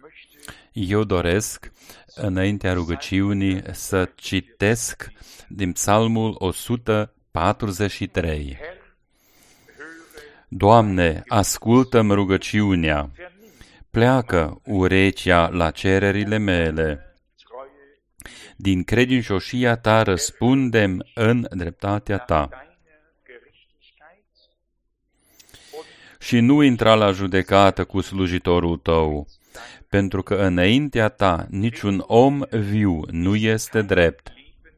Eu doresc, înaintea rugăciunii, să citesc din Psalmul 143. Doamne, ascultă-mi rugăciunea, pleacă urechea la cererile mele. Din credincioșia ta răspundem în dreptatea ta. Și nu intra la judecată cu slujitorul tău, pentru că înaintea ta niciun om viu nu este drept.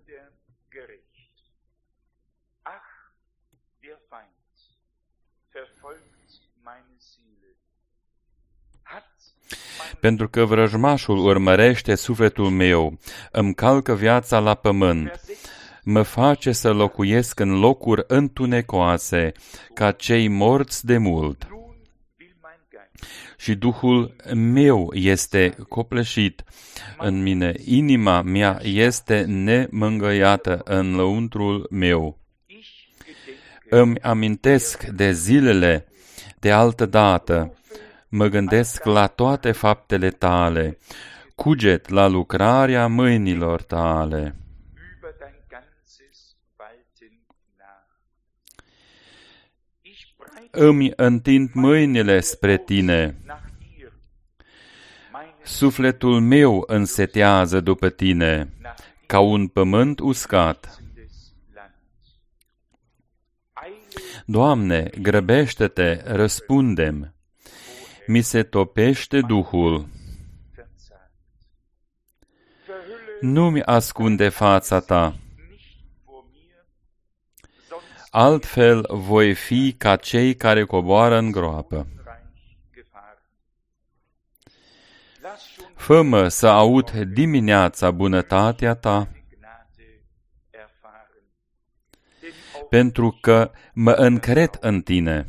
Pentru că vrăjmașul urmărește sufletul meu, îmi calcă viața la pământ, mă face să locuiesc în locuri întunecoase, ca cei morți de mult. Și Duhul meu este copleșit în mine, inima mea este nemângâiată în lăuntrul meu. Îmi amintesc de zilele de altădată, mă gândesc la toate faptele tale, cuget la lucrarea mâinilor tale. Îmi întind mâinile spre tine. Sufletul meu însetează după tine, ca un pământ uscat. Doamne, grăbește-te, răspundem. Mi se topește Duhul. Nu-mi ascunde fața ta. Altfel voi fi ca cei care coboară în groapă. Fă-mă să aud dimineața bunătatea ta, pentru că mă încred în tine.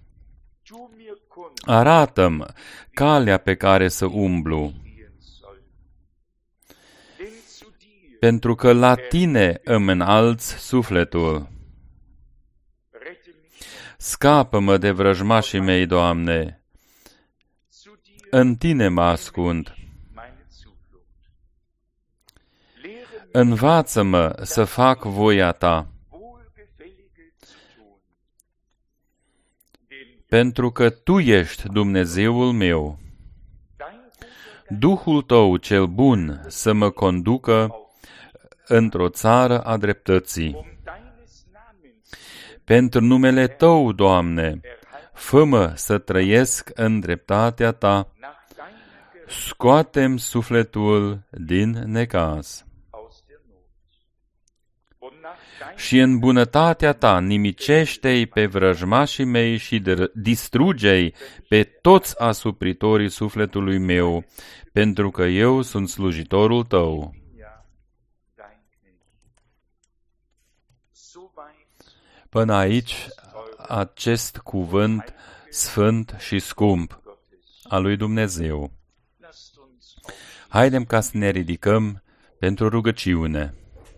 Arată-mi calea pe care să umblu, pentru că la tine îmi înalți sufletul. Scapă-mă de vrăjmașii mei, Doamne, în tine mă ascund. Învață-mă să fac voia ta, pentru că tu ești Dumnezeul meu. Duhul tău cel bun să mă conducă într-o țară a dreptății. Pentru numele tău, Doamne, fă-mă să trăiesc în dreptatea ta, scoate-mi sufletul din necaz. Și în bunătatea ta nimicește-i pe vrăjmașii mei și distruge-i pe toți asupritorii sufletului meu, pentru că eu sunt slujitorul tău. Până aici, acest cuvânt sfânt și scump al lui Dumnezeu. Haidem ca să ne ridicăm pentru rugăciune.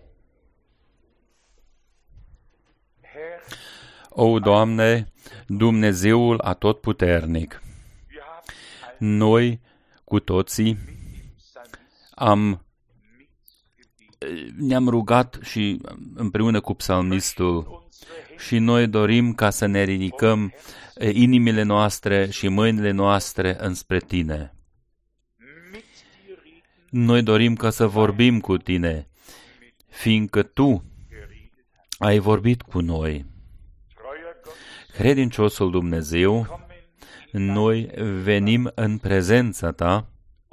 O, Doamne, Dumnezeul Atotputernic, noi cu toții ne-am rugat și împreună cu psalmistul și noi dorim ca să ne ridicăm inimile noastre și mâinile noastre înspre Tine. Noi dorim ca să vorbim cu Tine, fiindcă Tu ai vorbit cu noi. Credinciosul Dumnezeu, noi venim în prezența Ta,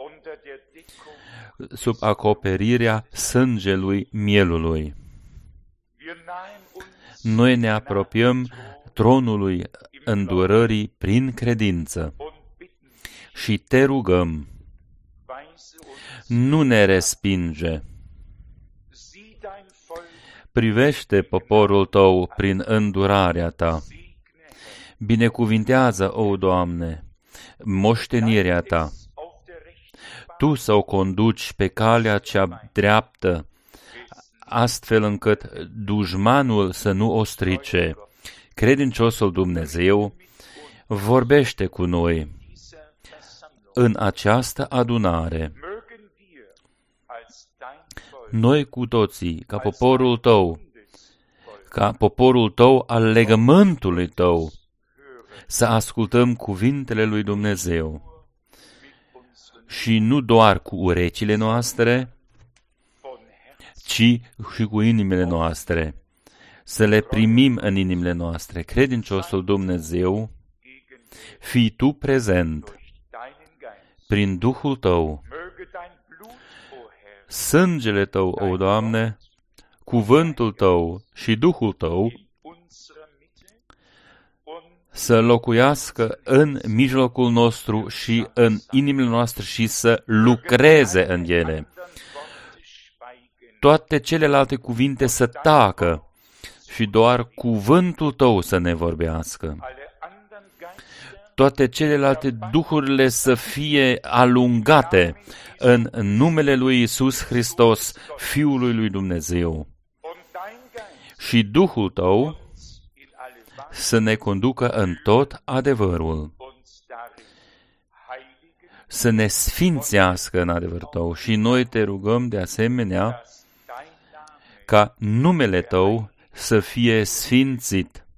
sub acoperirea sângelui mielului. Noi ne apropiem tronului îndurării prin credință și Te rugăm, nu ne respinge. Privește poporul Tău prin îndurarea Ta. Binecuvintează, o Doamne, moștenirea Ta. Tu să o conduci pe calea cea dreaptă, astfel încât dușmanul să nu o strice. Credinciosul Dumnezeu vorbește cu noi în această adunare, noi cu toții, ca poporul tău al legământului tău, să ascultăm cuvintele lui Dumnezeu și nu doar cu urechile noastre, ci și cu inimile noastre, să le primim în inimile noastre. Credinciosul Dumnezeu, fii Tu prezent prin Duhul Tău, sângele Tău, o Doamne, cuvântul Tău și Duhul Tău să locuiască în mijlocul nostru și în inimile noastre și să lucreze în ele. Toate celelalte cuvinte să tacă și doar cuvântul Tău să ne vorbească. Toate celelalte duhurile să fie alungate în numele lui Iisus Hristos, Fiul lui Dumnezeu. Și Duhul Tău să ne conducă în tot adevărul, să ne sfințească în adevărul Tău. Și noi te rugăm de asemenea ca numele Tău să fie sfințit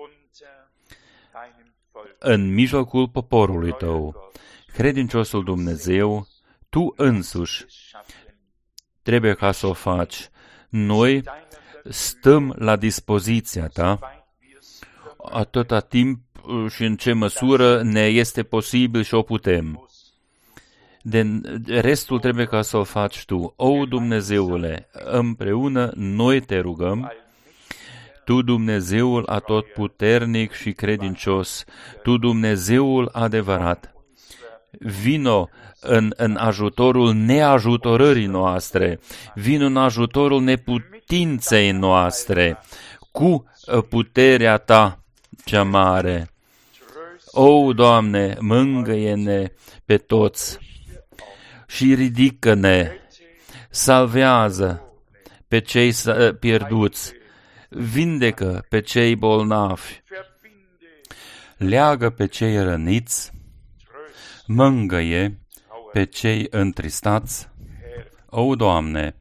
în mijlocul poporului Tău. Credinciosul Dumnezeu, Tu însuși trebuie ca să o faci. Noi stăm la dispoziția Ta atâta timp și în ce măsură ne este posibil și o putem. Restul trebuie ca să o faci Tu. O, Dumnezeule, împreună noi te rugăm, Tu, Dumnezeul atotputernic și credincios, Tu, Dumnezeul adevărat, vino în ajutorul neajutorării noastre, vino în ajutorul neputinței noastre, cu puterea Ta cea mare. O, Doamne, mângâie-ne pe toți și ridică-ne, salvează pe cei pierduți, vindecă pe cei bolnavi, leagă pe cei răniți, mângâie pe cei întristați. O, Doamne,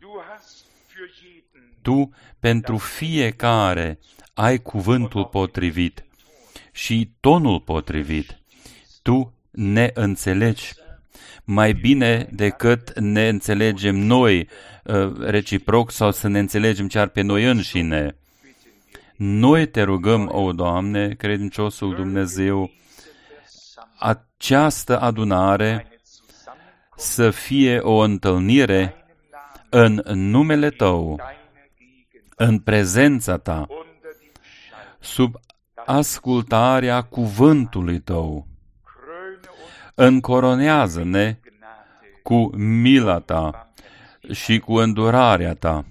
Tu pentru fiecare ai cuvântul potrivit și tonul potrivit. Tu ne înțelegi mai bine decât ne înțelegem noi reciproc sau să ne înțelegem chiar pe noi înșine. Noi te rugăm, o Doamne, credinciosul Dumnezeu, această adunare să fie o întâlnire în numele Tău, în prezența Ta, sub ascultarea cuvântului Tău. Încoronează-ne cu mila Ta și cu îndurarea Ta.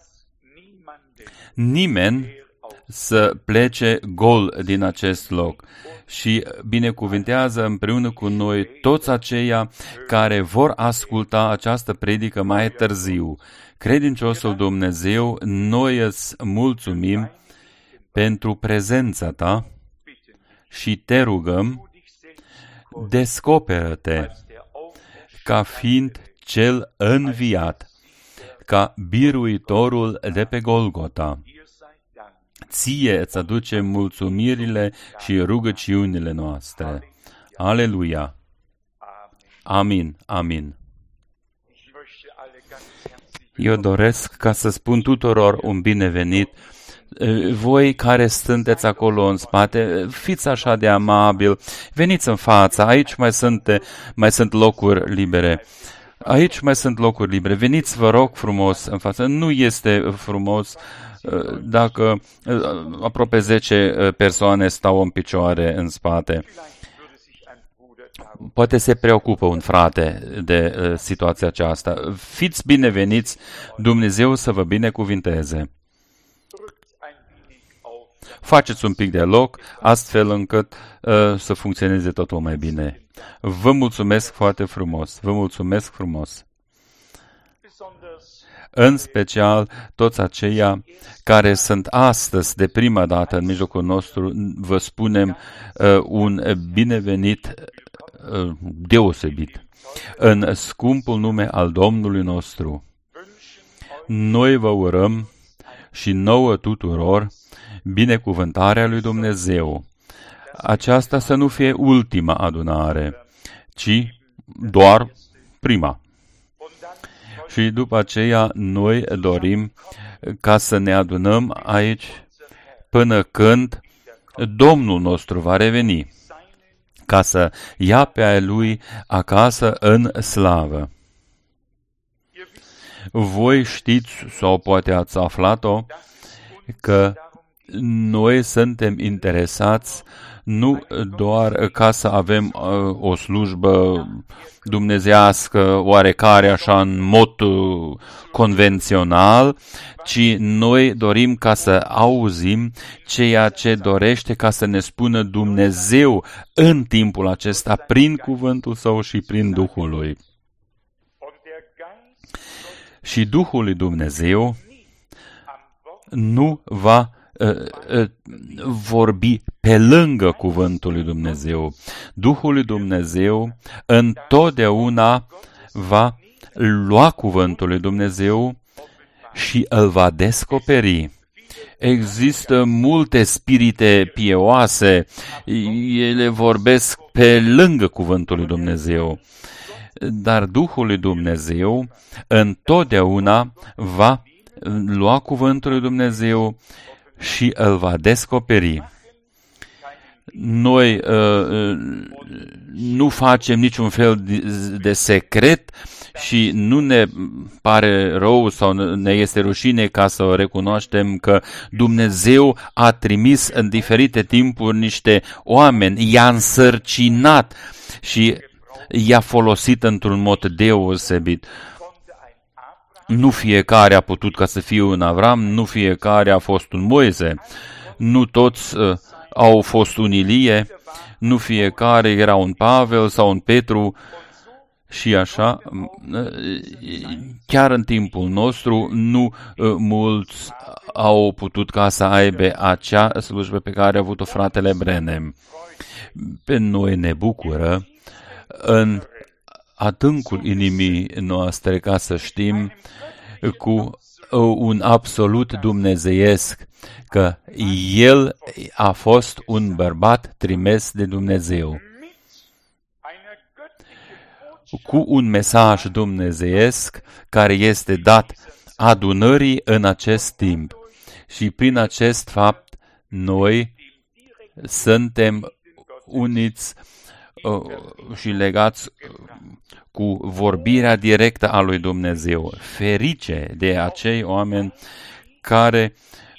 Nimeni să plece gol din acest loc și binecuvintează împreună cu noi toți aceia care vor asculta această predică mai târziu. Credinciosul Dumnezeu, noi îți mulțumim pentru prezența Ta și te rugăm, descoperă-te ca fiind cel înviat, ca biruitorul de pe Golgota. Ție îți aducem mulțumirile și rugăciunile noastre. Aleluia! Amin, amin. Eu doresc ca să spun tuturor un binevenit. Voi care sunteți acolo în spate, fiți așa de amabil, veniți în față, aici mai sunt locuri libere. Aici mai sunt locuri libere. Veniți, vă rog frumos în față. Nu este frumos dacă aproape 10 persoane stau în picioare în spate. Poate se preocupă un frate de situația aceasta. Fiți bineveniți, Dumnezeu să vă binecuvinteze. Faceți un pic de loc, astfel încât să funcționeze totul mai bine. Vă mulțumesc foarte frumos. Vă mulțumesc frumos. În special toți aceia care sunt astăzi de prima dată în mijlocul nostru, vă spunem un binevenit deosebit. În scumpul nume al Domnului nostru, noi vă urăm și nouă tuturor binecuvântarea lui Dumnezeu. Aceasta să nu fie ultima adunare, ci doar prima. Și după aceea noi dorim ca să ne adunăm aici până când Domnul nostru va reveni, ca să ia pe a Lui acasă în slavă. Voi știți, sau poate ați aflat-o, că noi suntem interesați nu doar ca să avem o slujbă dumnezeiască oarecare așa în mod convențional, ci noi dorim ca să auzim ceea ce dorește ca să ne spună Dumnezeu în timpul acesta prin cuvântul Său și prin Duhul Lui. Și Duhul lui Dumnezeu nu va vorbi pe lângă cuvântul lui Dumnezeu. Duhul lui Dumnezeu întotdeauna va lua cuvântul lui Dumnezeu și îl va descoperi. Există multe spirite pieoase, ele vorbesc pe lângă cuvântul lui Dumnezeu. Dar Duhul lui Dumnezeu întotdeauna va lua cuvântul lui Dumnezeu și îl va descoperi. Noi nu facem niciun fel de secret și nu ne pare rău sau ne este rușine ca să recunoaștem că Dumnezeu a trimis în diferite timpuri niște oameni, i-a însărcinat și i-a folosit într-un mod deosebit. Nu fiecare a putut ca să fie un Avram, nu fiecare a fost un Moise, nu toți au fost un Ilie, nu fiecare era un Pavel sau un Petru și așa. Chiar în timpul nostru nu mulți au putut ca să aibă acea slujbă pe care a avut-o fratele Branham. Pe noi ne bucură în adâncul inimii noastre ca să știm cu un absolut dumnezeiesc că el a fost un bărbat trimis de Dumnezeu cu un mesaj dumnezeiesc care este dat adunării în acest timp. Și prin acest fapt noi suntem uniți și legați cu vorbirea directă a lui Dumnezeu. Ferice de acei oameni care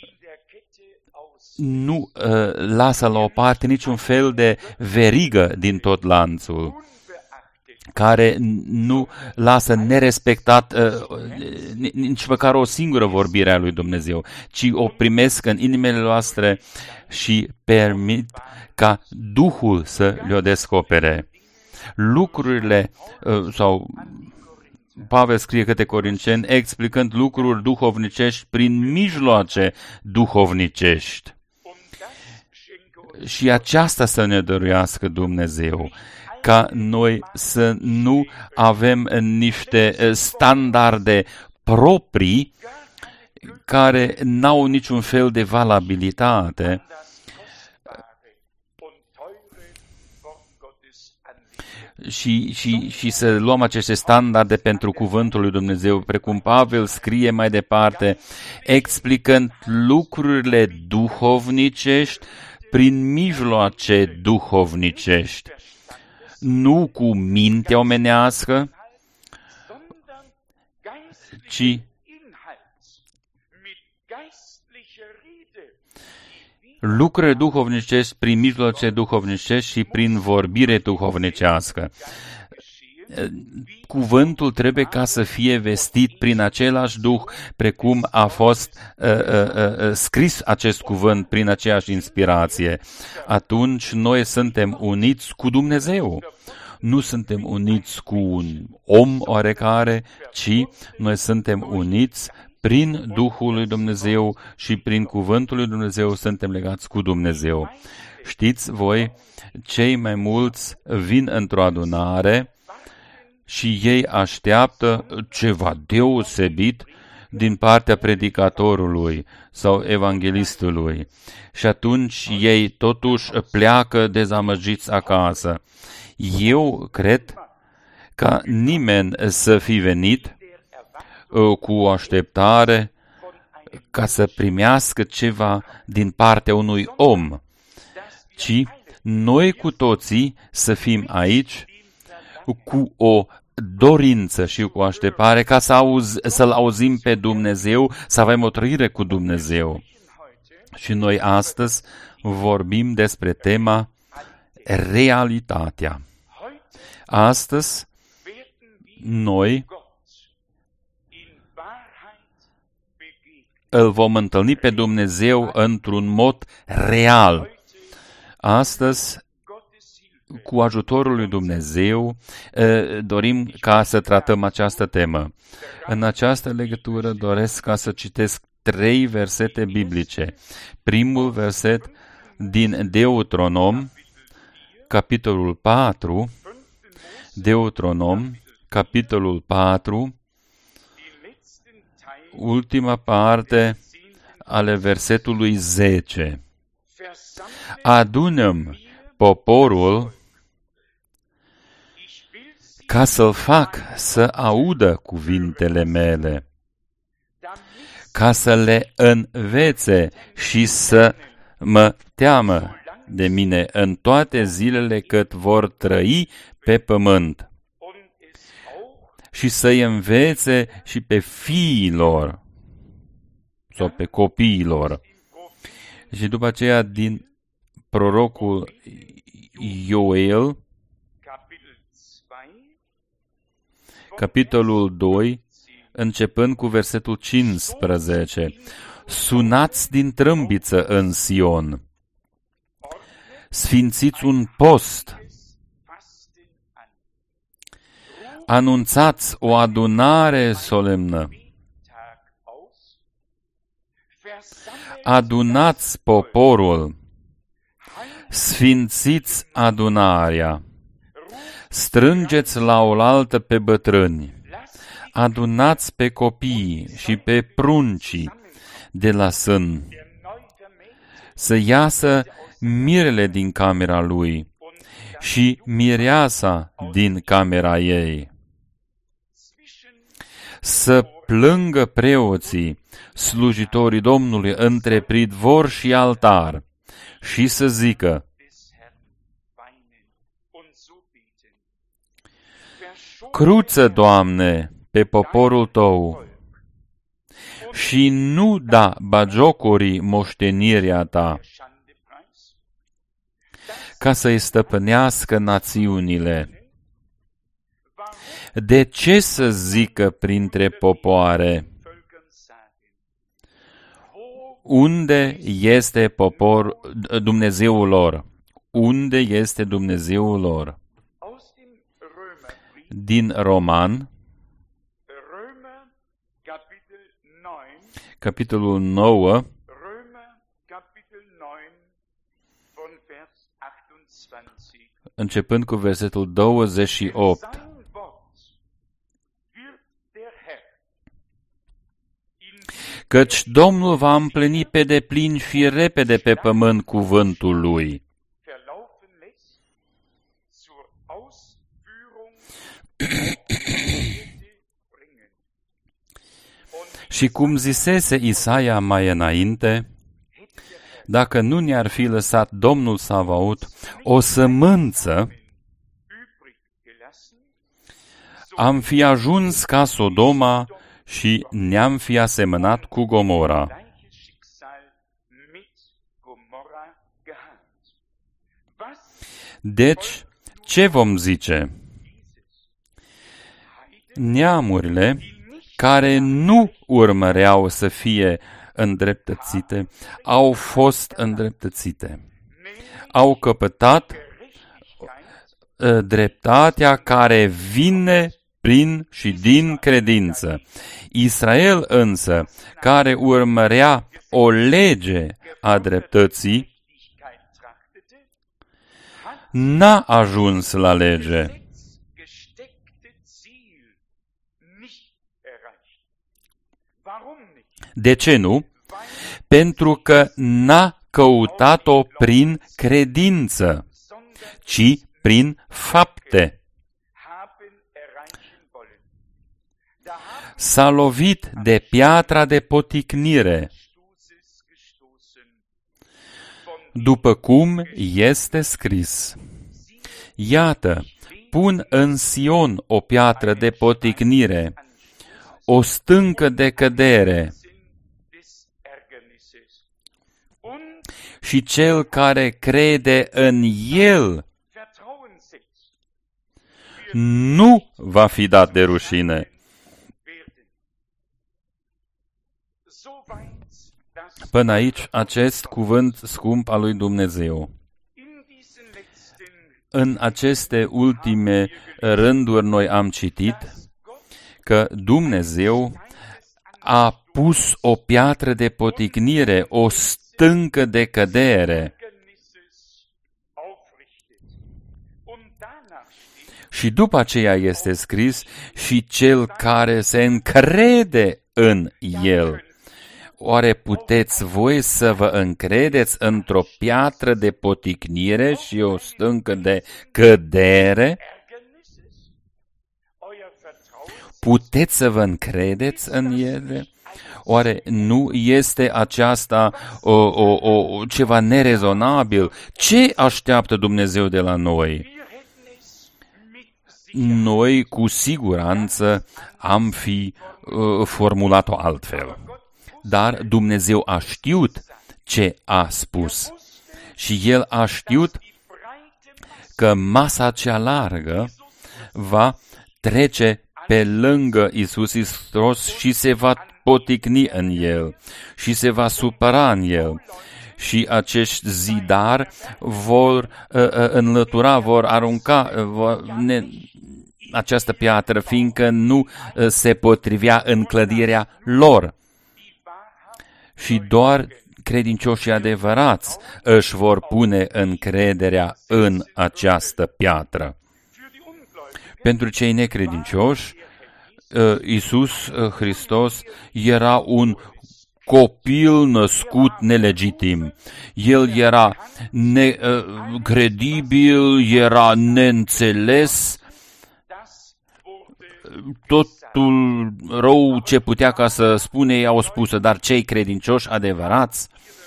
nu lasă la o parte niciun fel de verigă din tot lanțul, care nu lasă nerespectat nici măcar o singură vorbire a lui Dumnezeu, ci o primesc în inimile noastre și permit ca Duhul să le-o descopere. Lucrurile, sau Pavel scrie către Corinteni, explicând lucruri duhovnicești prin mijloace duhovnicești. Și aceasta să ne dăruiască Dumnezeu, ca noi să nu avem niște standarde proprii care n-au niciun fel de valabilitate, și să luăm aceste standarde pentru cuvântul lui Dumnezeu, precum Pavel scrie mai departe, explicând lucrurile duhovnicești prin mijloace duhovnicești, nu cu mintea omenească, ci lucrurile duhovnicești prin mijloace duhovnicești și prin vorbire duhovnicească. Cuvântul trebuie ca să fie vestit prin același Duh, precum a fost scris acest cuvânt prin aceeași inspirație. Atunci noi suntem uniți cu Dumnezeu. Nu suntem uniți cu un om oarecare, ci noi suntem uniți prin Duhul lui Dumnezeu și prin cuvântul lui Dumnezeu suntem legați cu Dumnezeu. Știți voi, cei mai mulți vin într-o adunare și ei așteaptă ceva deosebit din partea predicatorului sau evanghelistului. Și atunci ei totuși pleacă dezamăgiți acasă. Eu cred ca nimeni să fi venit cu o așteptare ca să primească ceva din partea unui om, ci noi cu toții să fim aici cu o dorință și cu o așteptare ca să-L auzim pe Dumnezeu, să avem o trăire cu Dumnezeu. Și noi astăzi vorbim despre tema realitatea. Astăzi noi îl vom întâlni pe Dumnezeu într-un mod real. Astăzi, cu ajutorul lui Dumnezeu, dorim ca să tratăm această temă. În această legătură doresc ca să citesc 3 versete biblice. Primul verset din Deuteronom, capitolul 4, Deuteronom, capitolul 4, ultima parte ale versetului 10. Adunăm poporul ca să-l fac să audă cuvintele mele, ca să le învețe și să mă teamă de mine în toate zilele cât vor trăi pe pământ și să-i învețe și pe fiilor sau pe copiilor. Și după aceea din prorocul Ioel, capitolul 2, începând cu versetul 15. Sunați din trâmbiță în Sion, sfințiți un post, anunțați o adunare solemnă, adunați poporul, sfințiți adunarea, strângeți la oaltă pe bătrâni, adunați pe copii și pe pruncii de la sân, să iasă mirele din camera lui și mireasa din camera ei, să plângă preoții, slujitorii Domnului, între pridvor și altar, și să zică: Cruță, Doamne, pe poporul Tău și nu da bagiocorii moștenirea Ta, ca să-i stăpânească națiunile. De ce să zică printre popoare? Unde este Dumnezeul lor? Unde este Dumnezeul lor? Din Roman, capitolul 9, începând cu versetul 28. Căci Domnul va împlini pe deplin și repede pe pământ cuvântul Lui. Și cum zisese Isaia mai înainte, dacă nu ne-ar fi lăsat Domnul Savaot o sămânță, am fi ajuns ca Sodoma și ne-am fi asemănat cu Gomora. Deci, ce vom zice? Neamurile care nu urmăreau să fie îndreptățite, au fost îndreptățite. Au căpătat dreptatea care vine prin și din credință. Israel însă, care urmărea o lege a dreptății, n-a ajuns la lege. De ce nu? Pentru că n-a căutat-o prin credință, ci prin fapte. S-a lovit de piatra de poticnire, după cum este scris. Iată, pun în Sion o piatră de poticnire, o stâncă de cădere, și cel care crede în el nu va fi dat de rușine. Până aici, acest cuvânt scump al lui Dumnezeu. În aceste ultime rânduri noi am citit că Dumnezeu a pus o piatră de poticnire, o stâncă de cădere. Și după aceea este scris și cel care se încrede în el. Oare puteți voi să vă încredeți într-o piatră de poticnire și o stâncă de cădere? Puteți să vă încredeți în ele? Oare nu este aceasta ceva nerezonabil? Ce așteaptă Dumnezeu de la noi? Noi cu siguranță am fi formulat-o altfel. Dar Dumnezeu a știut ce a spus. Și El a știut că masa cea largă va trece pe lângă Iisus Hristos și se va poticni în El și se va supăra în El. Și acești zidari vor înlătura, vor arunca această piatră, fiindcă nu se potrivea în clădirea lor. Și doar credincioșii adevărați își vor pune încrederea în această piatră. Pentru cei necredincioși, Iisus Hristos era un copil născut nelegitim. El era necredibil, era neînțeles. Totul rău ce putea ca să spune, i-au spus, dar cei credincioși adevărați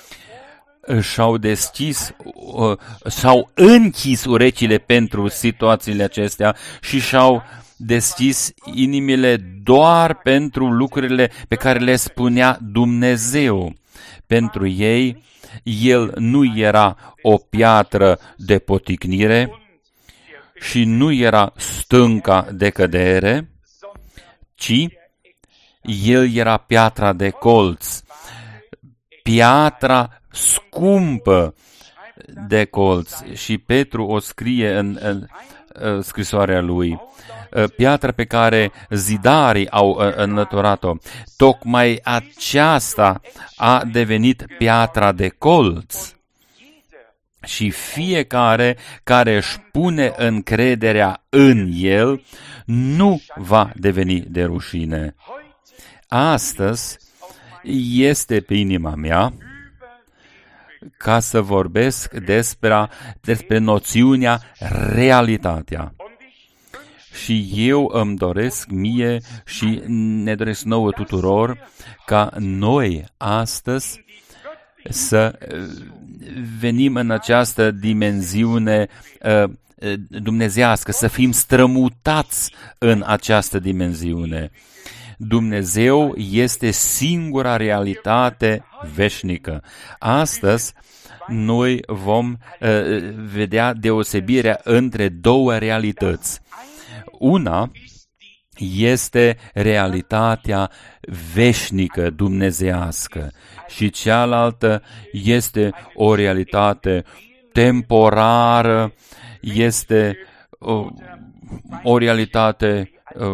și-au deschis, s-au închis urechile pentru situațiile acestea și și-au deschis inimile doar pentru lucrurile pe care le spunea Dumnezeu. Pentru ei, El nu era o piatră de poticnire și nu era stânca de cădere, ci El era piatra de colț, piatra scumpă de colț. Și Petru o scrie în scrisoarea lui, piatra pe care zidarii au înlăturat-o. Tocmai aceasta a devenit piatra de colț. Și fiecare care își pune încrederea în El nu va deveni de rușine. Astăzi este pe inima mea ca să vorbesc despre noțiunea realitatea. Și eu îmi doresc mie și ne doresc nouă tuturor ca noi astăzi să venim în această dimensiune dumnezeiască, să fim strămutați în această dimensiune. Dumnezeu este singura realitate veșnică. Astăzi noi vom vedea deosebirea între două realități. Una este realitatea veșnică dumnezeiască și cealaltă este o realitate temporară, este o realitate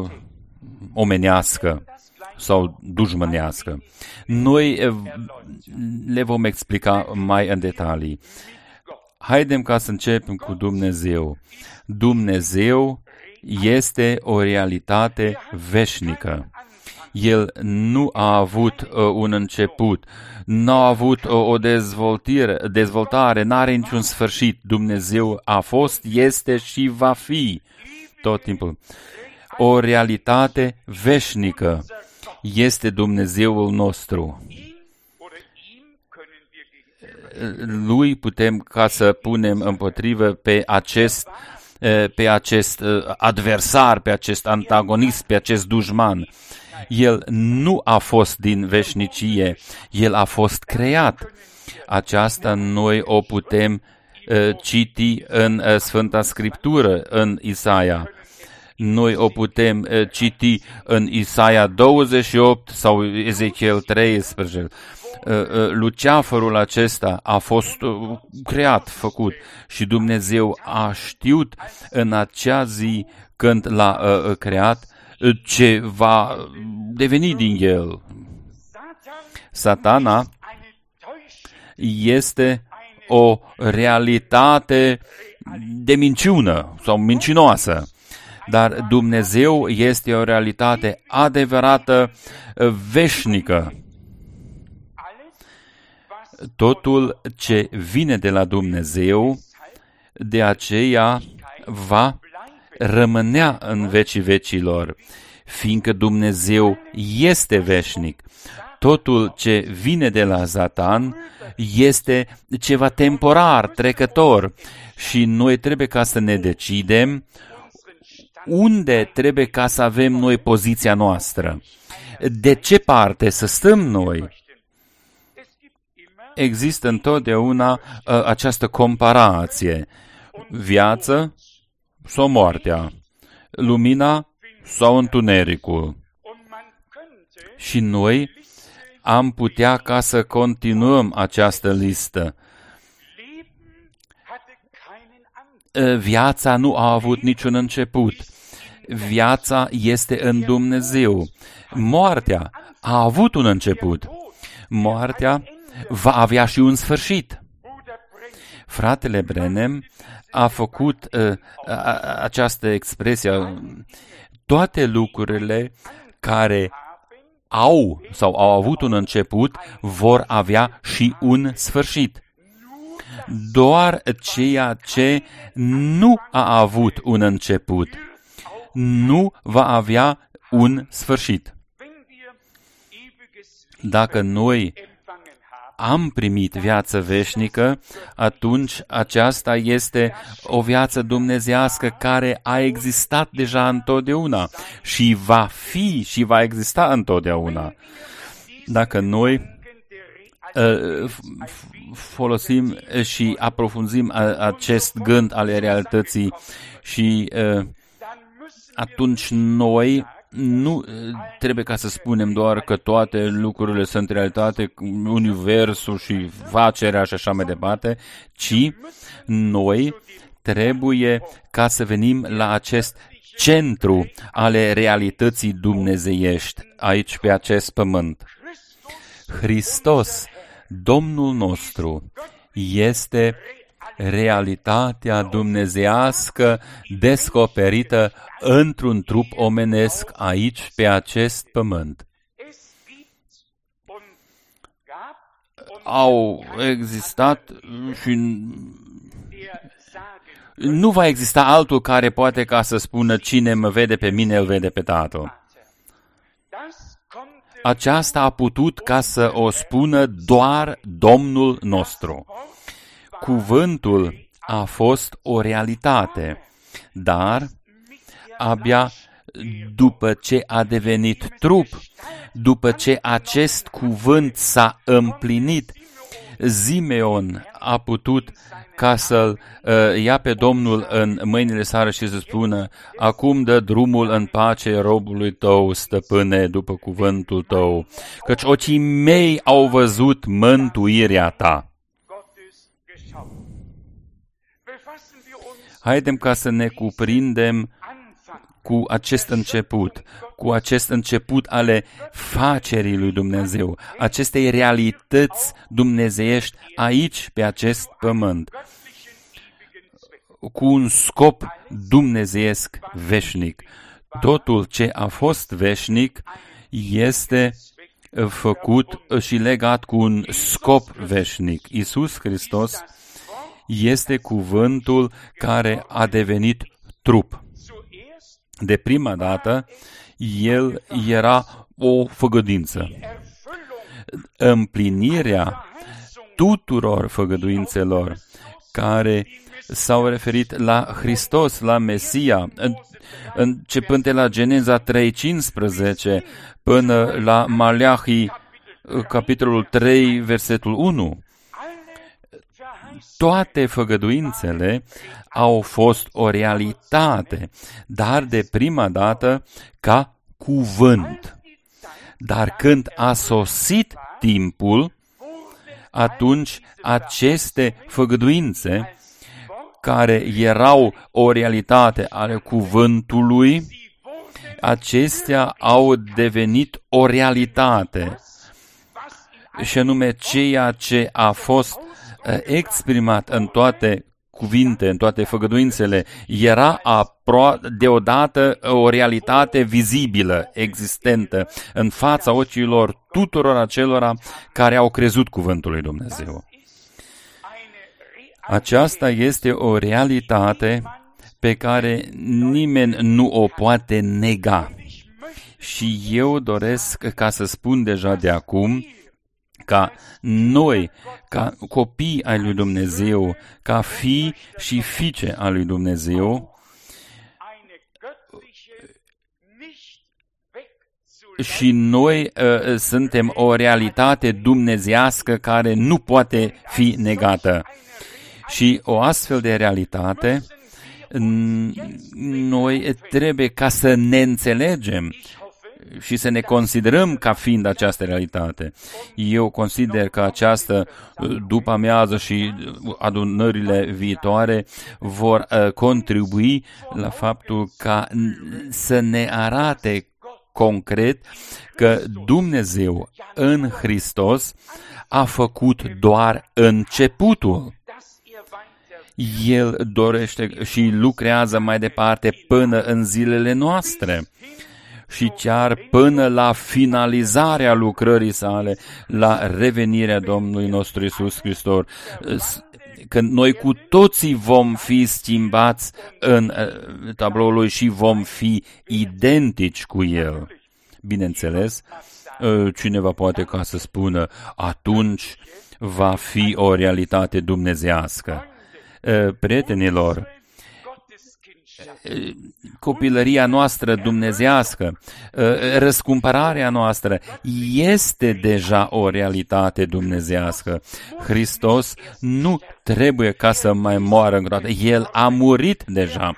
omenească sau dușmănească. Noi le vom explica mai în detalii. Haidem ca să începem cu Dumnezeu. Dumnezeu este o realitate veșnică. El nu a avut un început, nu a avut o dezvoltare, n-are niciun sfârșit. Dumnezeu a fost, este și va fi tot timpul. O realitate veșnică este Dumnezeul nostru. Lui putem ca să punem împotrivă pe acest adversar, pe acest antagonist, pe acest dușman. El nu a fost din veșnicie, el a fost creat. Aceasta noi o putem citi în Sfânta Scriptură, în Isaia. Noi o putem citi în Isaia 28 sau Ezechiel 13. Luceafărul acesta a fost creat, făcut și Dumnezeu a știut în acea zi când l-a creat ce va deveni din el. Satana este o realitate de minciună sau mincinoasă, dar Dumnezeu este o realitate adevărată, veșnică. Totul ce vine de la Dumnezeu, de aceea va rămânea în vecii vecilor, fiindcă Dumnezeu este veșnic. Totul ce vine de la Satan este ceva temporar, trecător și noi trebuie ca să ne decidem unde trebuie ca să avem noi poziția noastră. De ce parte să stăm noi? Există întotdeauna această comparație. Viață sau moartea, lumina sau întunericul. Și noi am putea ca să continuăm această listă. Viața nu a avut niciun început. Viața este în Dumnezeu. Moartea a avut un început. Moartea va avea și un sfârșit. Fratele Branham a făcut această expresie. Toate lucrurile care au sau au avut un început vor avea și un sfârșit. Doar ceea ce nu a avut un început nu va avea un sfârșit. Dacă noi am primit viață veșnică, atunci aceasta este o viață dumnezeiască care a existat deja întotdeauna și va fi și va exista întotdeauna. Dacă noi folosim și aprofunzim acest gând ale realității și atunci noi nu trebuie ca să spunem doar că toate lucrurile sunt realitate, universul și facerea și așa mai departe, ci noi trebuie ca să venim la acest centru ale realității dumnezeiești aici pe acest pământ. Hristos, Domnul nostru, este realitatea dumnezeiască descoperită într-un trup omenesc aici pe acest pământ. Au existat și nu va exista altul care poate ca să spună cine mă vede pe mine, îl vede pe Tatăl. Aceasta a putut ca să o spună doar Domnul nostru. Cuvântul a fost o realitate, dar abia după ce a devenit trup, după ce acest cuvânt s-a împlinit, Simeon a putut ca să-l ia pe Domnul în mâinile sale și să spună: acum dă drumul în pace robului tău, stăpâne, după cuvântul tău, căci ochii mei au văzut mântuirea ta. Haidem ca să ne cuprindem cu acest început ale facerii lui Dumnezeu, acestei realități dumnezeiești aici, pe acest pământ. cu un scop dumnezeiesc veșnic. Totul ce a fost veșnic este făcut și legat cu un scop veșnic. Iisus Hristos este cuvântul care a devenit trup. De prima dată, El era o făgăduință. Împlinirea tuturor făgăduințelor care s-au referit la Hristos, la Mesia, începând de la Geneza 3:15 până la Maleahi, capitolul 3, versetul 1. Toate făgăduințele au fost o realitate, dar de prima dată ca cuvânt. Dar când a sosit timpul, atunci aceste făgăduințe, care erau o realitate ale cuvântului, acestea au devenit o realitate. Și anume ceea ce a fost exprimat în toate cuvinte, în toate făgăduințele, era deodată o realitate vizibilă, existentă, în fața ochilor tuturor acelora care au crezut cuvântul lui Dumnezeu. Aceasta este o realitate pe care nimeni nu o poate nega. Și eu doresc ca să spun deja de acum, ca noi, ca copii ai lui Dumnezeu, ca fii și fiice al lui Dumnezeu, și noi suntem o realitate dumnezeiască care nu poate fi negată. Și o astfel de realitate, noi trebuie ca să ne înțelegem și să ne considerăm ca fiind această realitate. Eu consider că această după-amiază și adunările viitoare vor contribui la faptul ca să ne arate concret că Dumnezeu în Hristos a făcut doar începutul. El dorește și lucrează mai departe până în zilele noastre și chiar până la finalizarea lucrării sale, la revenirea Domnului nostru Iisus Hristos, când noi cu toții vom fi schimbați în tabloul lui și vom fi identici cu El. Bineînțeles, cineva poate ca să spună, atunci va fi o realitate dumnezeiască. Prietenilor, copilăria noastră dumnezeiască, răscumpărarea noastră este deja o realitate dumnezeiască. Hristos nu trebuie ca să mai moară încă o dată. El a murit deja.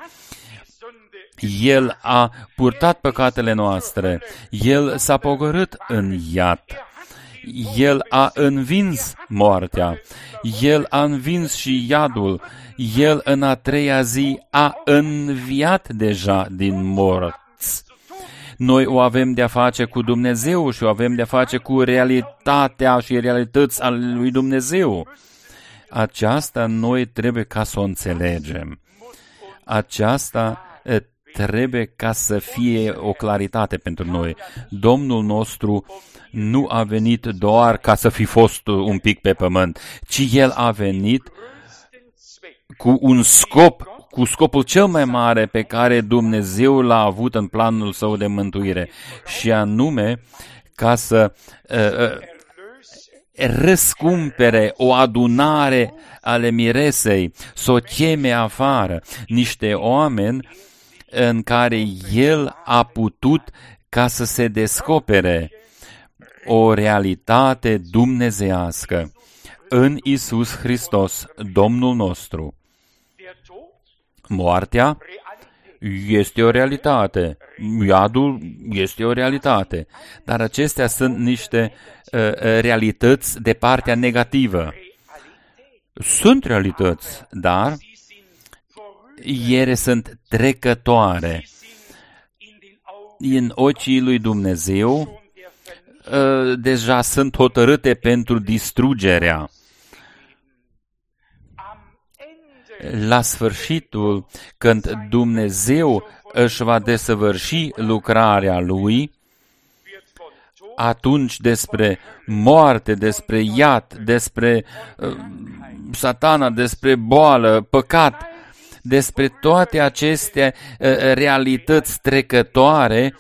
El a purtat păcatele noastre. El s-a pogorât în iad. El a învins moartea. El a învins și iadul. El în a treia zi a înviat deja din morți. Noi o avem de-a face cu Dumnezeu și o avem de-a face cu realitatea și realități ale lui Dumnezeu. Aceasta noi trebuie ca să o înțelegem. Aceasta trebuie ca să fie o claritate pentru noi. Domnul nostru nu a venit doar ca să fi fost un pic pe pământ, ci El a venit cu un scop, cu scopul cel mai mare pe care Dumnezeu l-a avut în planul său de mântuire, și anume ca să răscumpere o adunare ale miresei, să o cheme afară, niște oameni în care El a putut ca să se descopere o realitate dumnezeiască în Iisus Hristos, Domnul nostru. Moartea este o realitate, iadul este o realitate, dar acestea sunt niște realități de partea negativă. Sunt realități, dar ele sunt trecătoare. În ochii lui Dumnezeu deja sunt hotărâte pentru distrugerea. la sfârșitul, când Dumnezeu își va desăvârși lucrarea Lui, atunci despre moarte, despre iad, despre satana, despre boală, păcat, despre toate aceste realități trecătoare,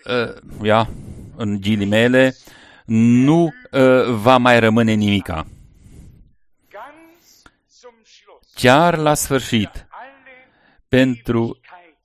în ghilimele, nu va mai rămâne nimica. Chiar la sfârșit, pentru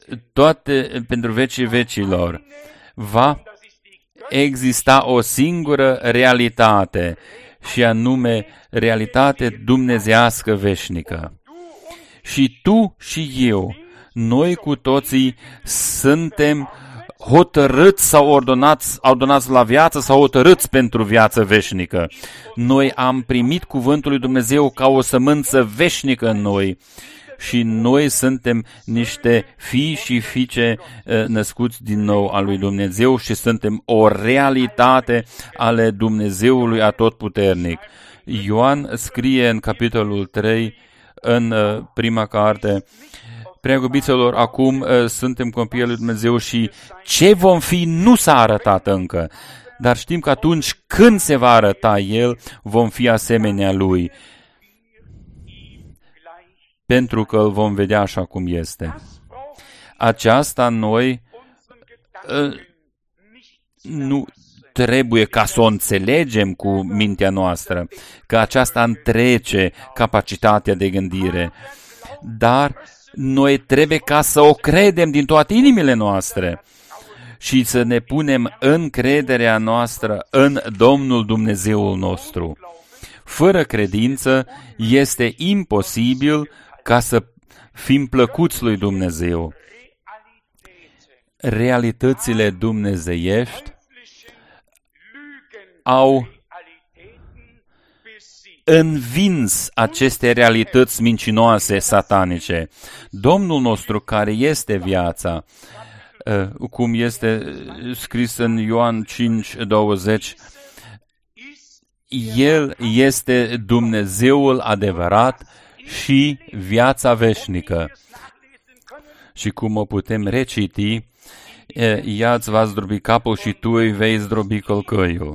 vecii vecilor, va exista o singură realitate, și anume realitate dumnezeiască veșnică. Și tu și eu, noi cu toții suntem hotărâți sau ordonați la viață sau hotărâți pentru viață veșnică. Noi am primit cuvântul lui Dumnezeu ca o sămânță veșnică în noi și noi suntem niște fii și fiice născuți din nou al lui Dumnezeu și suntem o realitate ale Dumnezeului Atotputernic. Ioan scrie în capitolul 3, în prima carte: Preagubiților, acum suntem copiii lui Dumnezeu și ce vom fi nu s-a arătat încă. Dar știm că atunci când se va arăta El, vom fi asemenea Lui, pentru că îl vom vedea așa cum este. Aceasta noi nu trebuie ca să o înțelegem cu mintea noastră, că aceasta întrece capacitatea de gândire, dar noi trebuie ca să o credem din toate inimile noastre și să ne punem încrederea noastră în Domnul Dumnezeul nostru. Fără credință este imposibil ca să fim plăcuți lui Dumnezeu. Realitățile dumnezeiești au învins aceste realități mincinoase satanice. Domnul nostru, care este viața, cum este scris în Ioan 5:20, El este Dumnezeul adevărat și viața veșnică. Și cum o putem reciti, ea îți va zdrobi capul și tu îi vei zdrobi călcăiul.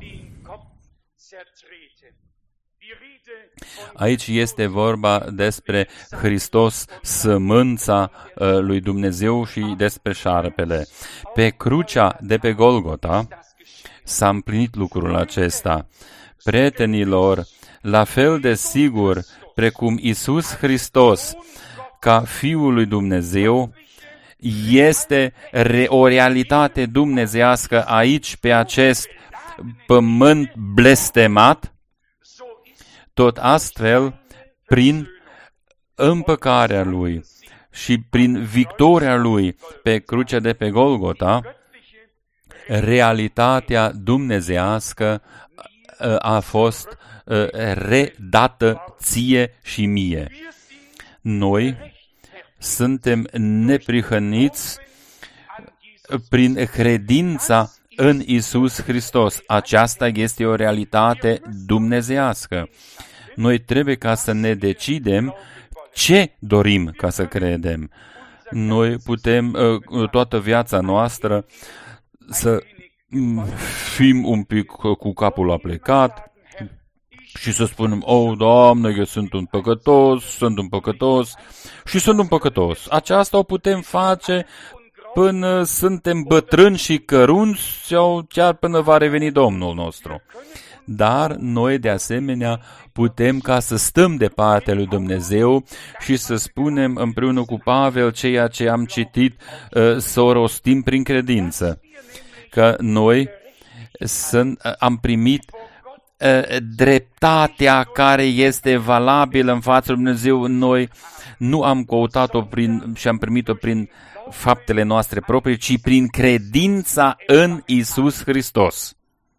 Aici este vorba despre Hristos, sămânța lui Dumnezeu, și despre șarpele. Pe crucea de pe Golgota s-a împlinit lucrul acesta. Prietenilor, la fel de sigur precum Iisus Hristos, ca Fiul lui Dumnezeu, este o realitate dumnezeiască aici, pe acest pământ blestemat, tot astfel, prin împăcarea Lui și prin victoria Lui pe crucea de pe Golgota, realitatea dumnezeiască a fost redată ție și mie. Noi suntem neprihăniți prin credința în Iisus Hristos. Aceasta este o realitate dumnezeiască. Noi trebuie ca să ne decidem ce dorim ca să credem. Noi putem toată viața noastră să fim un pic cu capul aplecat și să spunem: Doamne, eu sunt un păcătos și sunt un păcătos. Aceasta o putem face până suntem bătrâni și cărunți sau chiar până va reveni Domnul nostru. Dar noi, de asemenea, putem ca să stăm de partea lui Dumnezeu și să spunem împreună cu Pavel ceea ce am citit, să o rostim prin credință. Că noi am primit dreptatea care este valabilă în fața lui Dumnezeu. Noi nu am căutat-o și am primit-o prin faptele noastre proprii, ci prin credința în Iisus Hristos.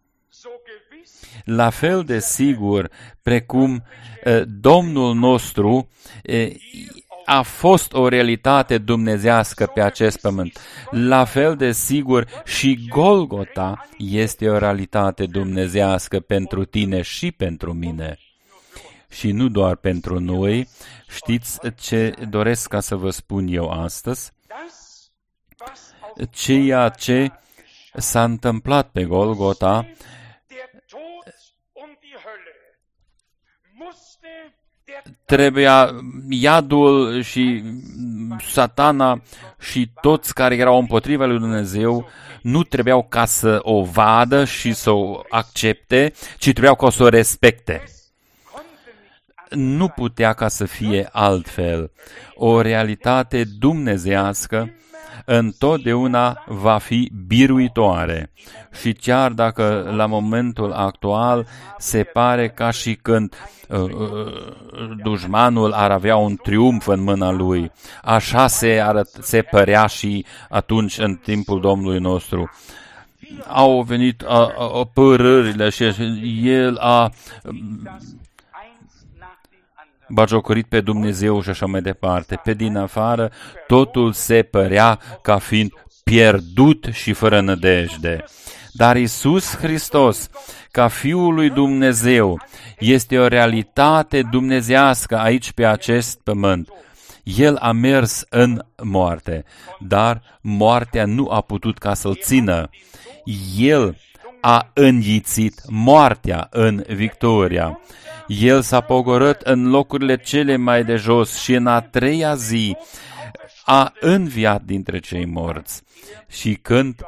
La fel de sigur precum Domnul nostru a fost o realitate dumnezească pe acest pământ, la fel de sigur și Golgota este o realitate dumnezească pentru tine și pentru mine. și nu doar pentru noi. Știți ce doresc ca să vă spun eu astăzi? Ceea ce s-a întâmplat pe Golgota, trebuia iadul și Satana și toți care erau împotriva lui Dumnezeu nu trebuiau ca să o vadă și să o accepte, ci trebuiau ca să o respecte. Nu putea ca să fie altfel. O realitate dumnezeiască întotdeauna va fi biruitoare. Și chiar dacă la momentul actual se pare ca și când dușmanul ar avea un triumf în mâna lui, așa se părea și atunci în timpul Domnului nostru. Au venit apărările și el a bagiocorit pe Dumnezeu și așa mai departe. Pe din afară, totul se părea ca fiind pierdut și fără nădejde. Dar Iisus Hristos, ca Fiul lui Dumnezeu, este o realitate dumnezeiască aici pe acest pământ. El a mers în moarte, dar moartea nu a putut ca să-l țină. El a înghițit moartea în victoria. El s-a pogorât în locurile cele mai de jos și în a treia zi a înviat dintre cei morți. Și când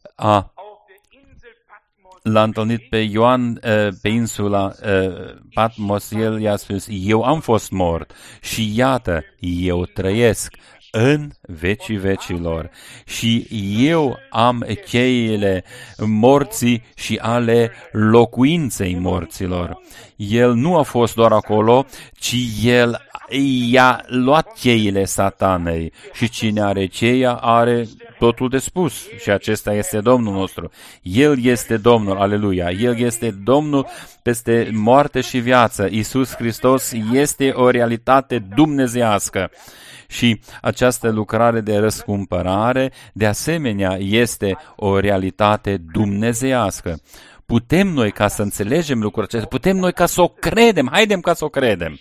l-a întâlnit pe Ioan pe insula Patmos, el i-a spus: eu am fost mort și iată, eu trăiesc în vecii vecilor și eu am cheile morții și ale locuinței morților. El nu a fost doar acolo, ci el i-a luat cheile Satanei și cine are cheia are totul de spus și acesta este Domnul nostru. El este Domnul, aleluia, El este Domnul peste moarte și viață. Iisus Hristos este o realitate dumnezeiască. Și această lucrare de răscumpărare, de asemenea, este o realitate dumnezeiască. Putem noi ca să înțelegem lucrul acesta, putem noi ca să o credem, haidem ca să o credem.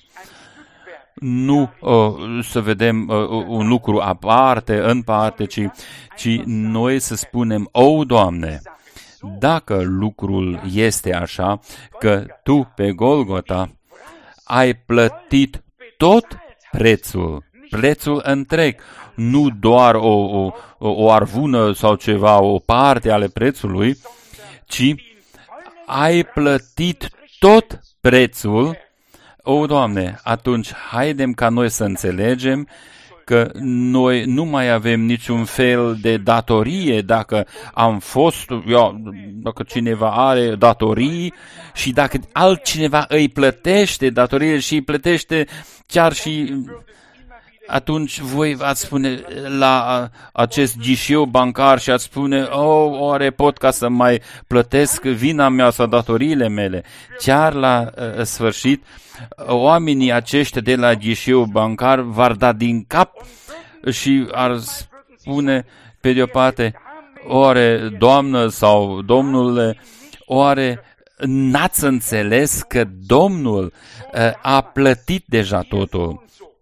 Nu să vedem un lucru aparte, în parte, ci noi să spunem: o, Doamne, dacă lucrul este așa, că Tu pe Golgota ai plătit tot prețul întreg, nu doar o arvună sau ceva, o parte ale prețului, ci ai plătit tot prețul. O, Doamne, atunci haidem ca noi să înțelegem că noi nu mai avem niciun fel de datorie dacă am fost, dacă cineva are datorii și dacă altcineva îi plătește datoriile și îi plătește chiar și atunci voi ați spune la acest ghișeu bancar și ați spune: oare pot ca să mai plătesc vina mea sau datoriile mele? Chiar la sfârșit, oamenii aceștia de la ghișeu bancar v-ar da din cap și ar spune pe de-o parte: oare, doamnă sau domnule, oare n-ați înțeles că Domnul a plătit deja totul?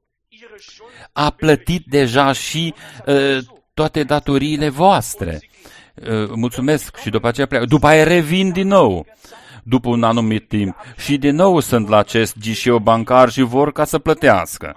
A plătit deja și toate datoriile voastre. Mulțumesc și după aceea pleacă. După aia revin din nou, după un anumit timp, și din nou sunt la acest ghișeu bancar și vor ca să plătească.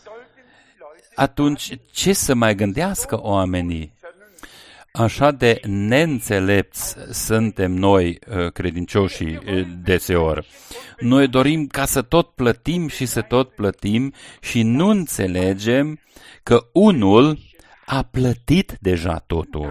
Atunci, ce să mai gândească oamenii? Așa de neînțelepți suntem noi, credincioșii, deseori. Noi dorim ca să tot plătim și să tot plătim și nu înțelegem că unul a plătit deja totul.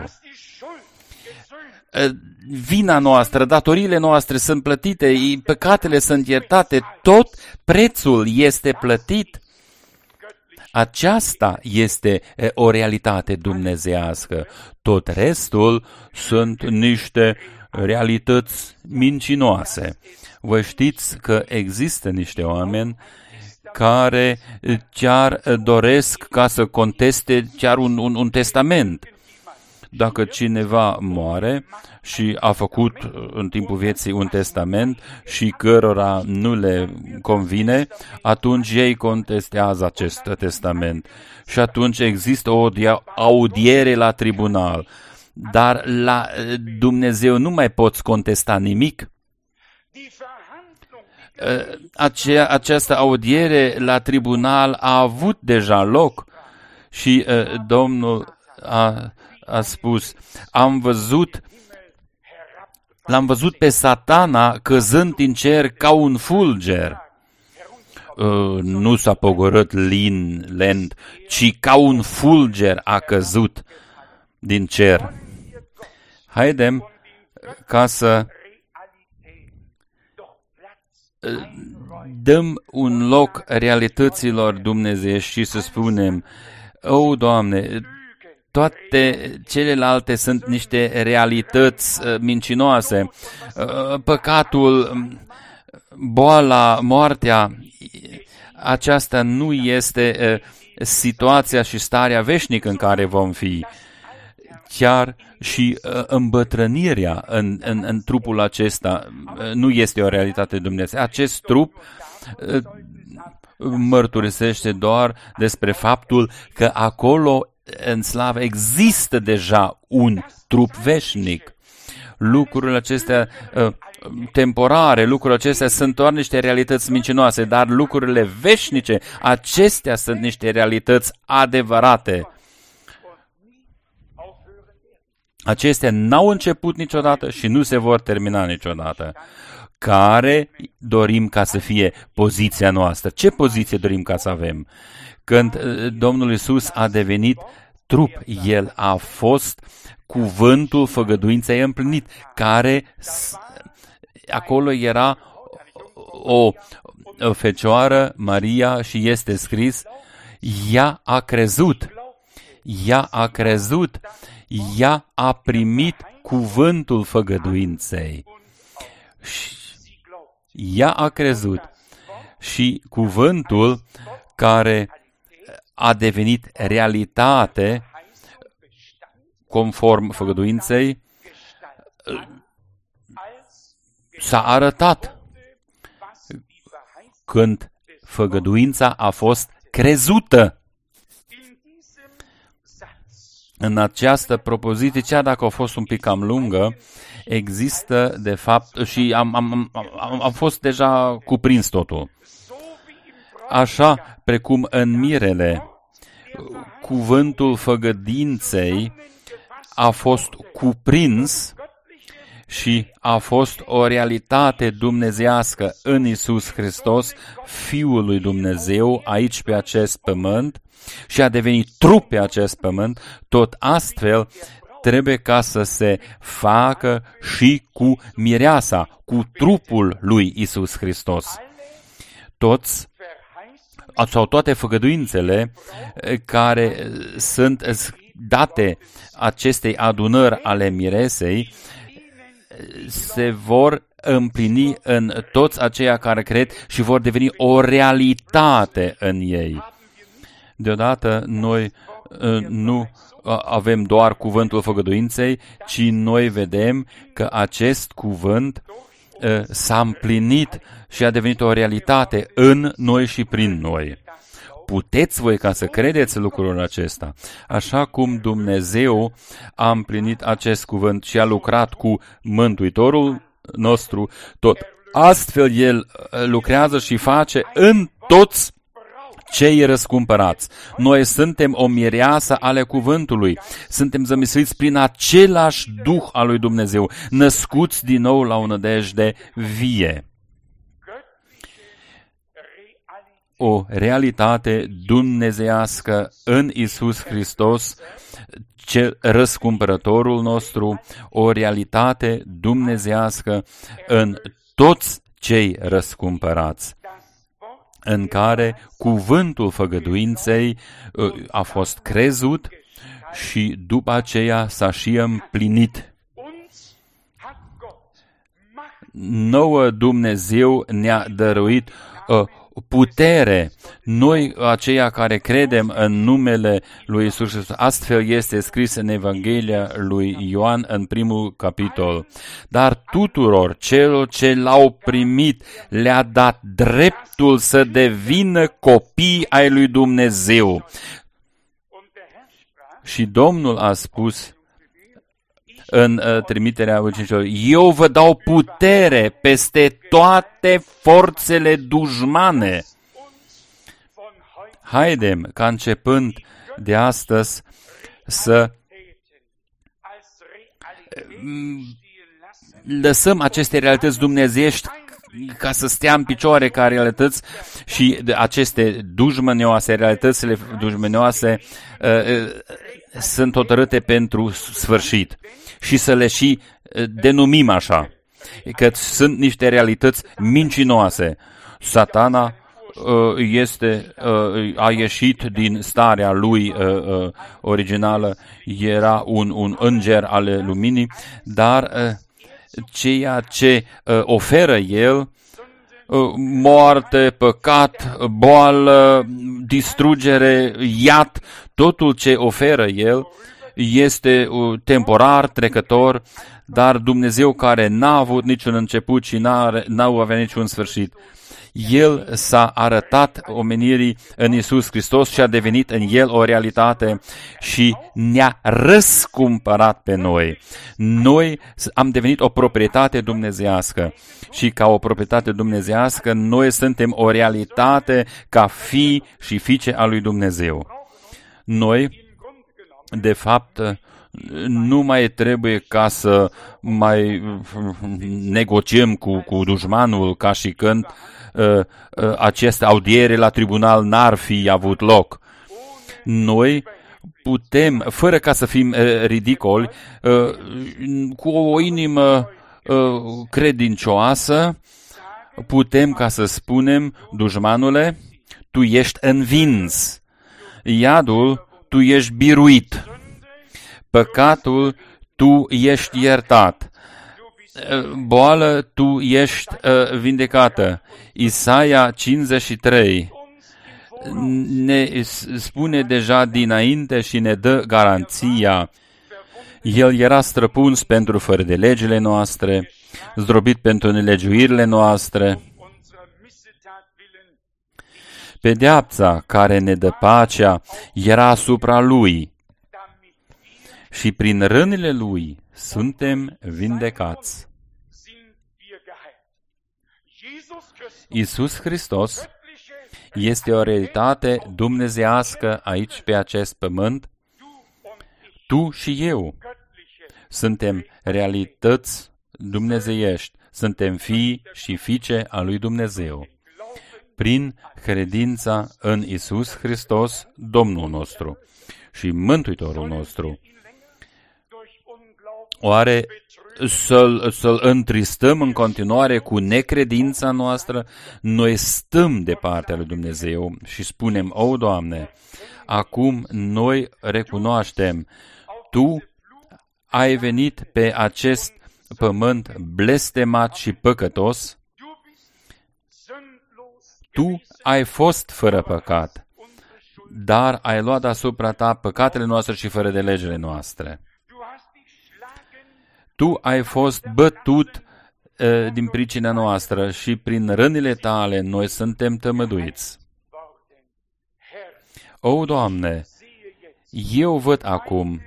Vina noastră, datoriile noastre sunt plătite, păcatele sunt iertate, tot prețul este plătit. Aceasta este o realitate dumnezeiască. Tot restul sunt niște realități mincinoase. Voi știți că există niște oameni care chiar doresc ca să conteste chiar un testament. Dacă cineva moare și a făcut în timpul vieții un testament și cărora nu le convine, atunci ei contestează acest testament. Și atunci există o audiere la tribunal. Dar la Dumnezeu nu mai poți contesta nimic. Această audiere la tribunal a avut deja loc și Domnul a spus, l-am văzut pe Satana căzând din cer ca un fulger. Nu s-a pogorât lent, ci ca un fulger a căzut din cer. Haidem ca să dăm un loc realităților dumnezeiești și să spunem, Doamne, toate celelalte sunt niște realități mincinoase. Păcatul, boala, moartea, aceasta nu este situația și starea veșnică în care vom fi. Chiar și îmbătrânirea în trupul acesta nu este o realitate Dumnezeu. Acest trup mărturisește doar despre faptul că acolo în slavă există deja un trup veșnic. Lucrurile acestea temporare, lucrurile acestea sunt doar niște realități mincinoase, dar lucrurile veșnice, acestea sunt niște realități adevărate. Acestea n-au început niciodată și nu se vor termina niciodată. Care dorim ca să fie poziția noastră? Ce poziție dorim ca să avem? Când Domnul Iisus a devenit trup, El a fost cuvântul făgăduinței împlinit, care acolo era o fecioară, Maria, și este scris, ea a crezut, ea a primit cuvântul făgăduinței. Ea a crezut și cuvântul care a devenit realitate conform făgăduinței s-a arătat când făgăduința a fost crezută. În această propoziție, chiar dacă a fost un pic cam lungă, există de fapt și am fost deja cuprins totul. Așa precum în mirele, cuvântul făgăduinței a fost cuprins și a fost o realitate dumnezeiască în Iisus Hristos, Fiul lui Dumnezeu, aici pe acest pământ, și a devenit trup pe acest pământ, tot astfel trebuie ca să se facă și cu mireasa, cu trupul lui Iisus Hristos. Toate făgăduințele care sunt date acestei adunări ale miresei se vor împlini în toți aceia care cred și vor deveni o realitate în ei. Deodată noi nu avem doar cuvântul făgăduinței, ci noi vedem că acest cuvânt s-a împlinit și a devenit o realitate în noi și prin noi. Puteți voi ca să credeți lucrul acesta. Așa cum Dumnezeu a împlinit acest cuvânt și a lucrat cu Mântuitorul nostru, tot astfel El lucrează și face în toți cei răscumpărați. Noi suntem o mireasă ale cuvântului. Suntem zămisliți prin același Duh al lui Dumnezeu, născuți din nou la o nădejde vie. O realitate dumnezeiască în Iisus Hristos, răscumpărătorul nostru, o realitate dumnezeiască în toți cei răscumpărați, în care cuvântul făgăduinței a fost crezut și după aceea s-a și împlinit. Nouă Dumnezeu ne-a dăruit putere, noi aceia care credem în numele lui Iisus Hristos. Astfel este scris în Evanghelia lui Ioan în primul capitol. Dar tuturor celor ce l-au primit le-a dat dreptul să devină copii ai lui Dumnezeu. Și Domnul a spus în trimiterea ucenicilor: eu vă dau putere peste toate forțele dușmane. Haidem ca începând de astăzi să lăsăm aceste realități dumnezeiești ca să stea în picioare ca realități și aceste dușmănioase, realitățile dușmănioase sunt hotărâte pentru sfârșit și să le și denumim așa, că sunt niște realități mincinoase. Satana a ieșit din starea lui originală, era un înger al luminii, dar ceea ce oferă el, moarte, păcat, boală, distrugere, iad, totul ce oferă el este temporar, trecător, dar Dumnezeu care n-a avut niciun început și n-a avut niciun sfârșit, El s-a arătat omenirii în Iisus Hristos și a devenit în El o realitate și ne-a răscumpărat pe noi. Noi am devenit o proprietate dumnezeiască și ca o proprietate dumnezeiască noi suntem o realitate ca fii și fiice a lui Dumnezeu. Noi, de fapt, nu mai trebuie ca să mai negociem cu dușmanul ca și când aceste audiere la tribunal n-ar fi avut loc. Noi putem, fără ca să fim ridicoli, cu o inimă credincioasă, putem ca să spunem: dușmanule, tu ești învins, iadul, tu ești biruit, păcatul, tu ești iertat, boală, tu ești vindecată. Isaia 53 ne spune deja dinainte și ne dă garanția. El era străpuns pentru fără de legile noastre, zdrobit pentru nelegiuirile noastre. Pedeapsa care ne dă pacea era asupra lui și prin rănile lui suntem vindecați. Iisus Hristos este o realitate dumnezeiască aici pe acest pământ. Tu și eu suntem realități dumnezeiești, suntem fii și fiice a lui Dumnezeu, prin credința în Iisus Hristos, Domnul nostru și Mântuitorul nostru. Oare să-L întristăm în continuare cu necredința noastră? Noi stăm de partea lui Dumnezeu și spunem: o, Doamne, acum noi recunoaștem, Tu ai venit pe acest pământ blestemat și păcătos, Tu ai fost fără păcat, dar ai luat asupra Ta păcatele noastre și fără de legile noastre. Tu ai fost bătut din pricina noastră și prin rănile Tale noi suntem tămăduiți. O, Doamne, eu văd acum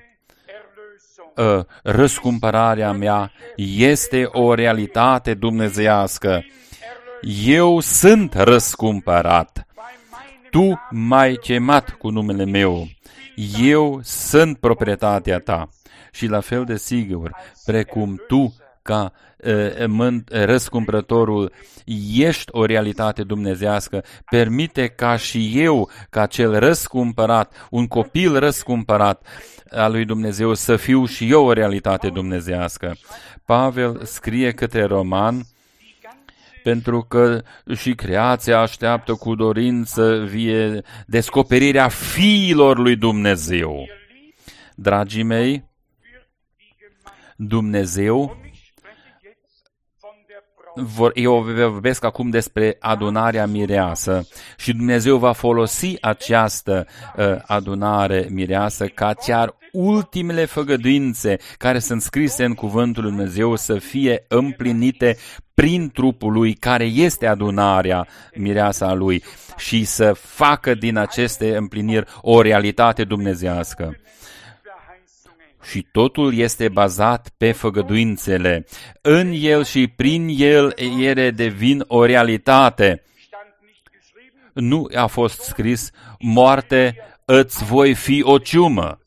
răscumpărarea mea este o realitate dumnezeiască. Eu sunt răscumpărat. Tu m-ai chemat cu numele meu. Eu sunt proprietatea Ta. Și la fel de sigur, precum Tu, ca răscumpărătorul, ești o realitate dumnezeiască, permite ca și eu, ca cel răscumpărat, un copil răscumpărat al lui Dumnezeu, să fiu și eu o realitate dumnezeiască. Pavel scrie către Roman, pentru că și creația așteaptă cu dorință vie descoperirea fiilor lui Dumnezeu. Dragii mei, Dumnezeu eu vorbesc acum despre adunarea mireasă și Dumnezeu va folosi această adunare mireasă ca chiar ultimele făgăduințe care sunt scrise în cuvântul lui Dumnezeu să fie împlinite prin trupul lui, care este adunarea mireasă a lui, și să facă din aceste împliniri o realitate dumnezeiască. Și totul este bazat pe făgăduințele. În el și prin el ele devin o realitate. Nu a fost scris: moarte, îți voi fi o ciumă.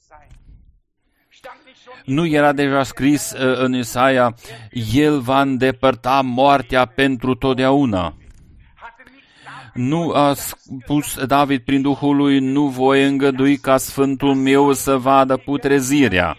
Nu era deja scris în Isaia: el va îndepărta moartea pentru totdeauna. Nu a spus David prin Duhul lui: nu voi îngădui ca sfântul meu să vadă putrezirea.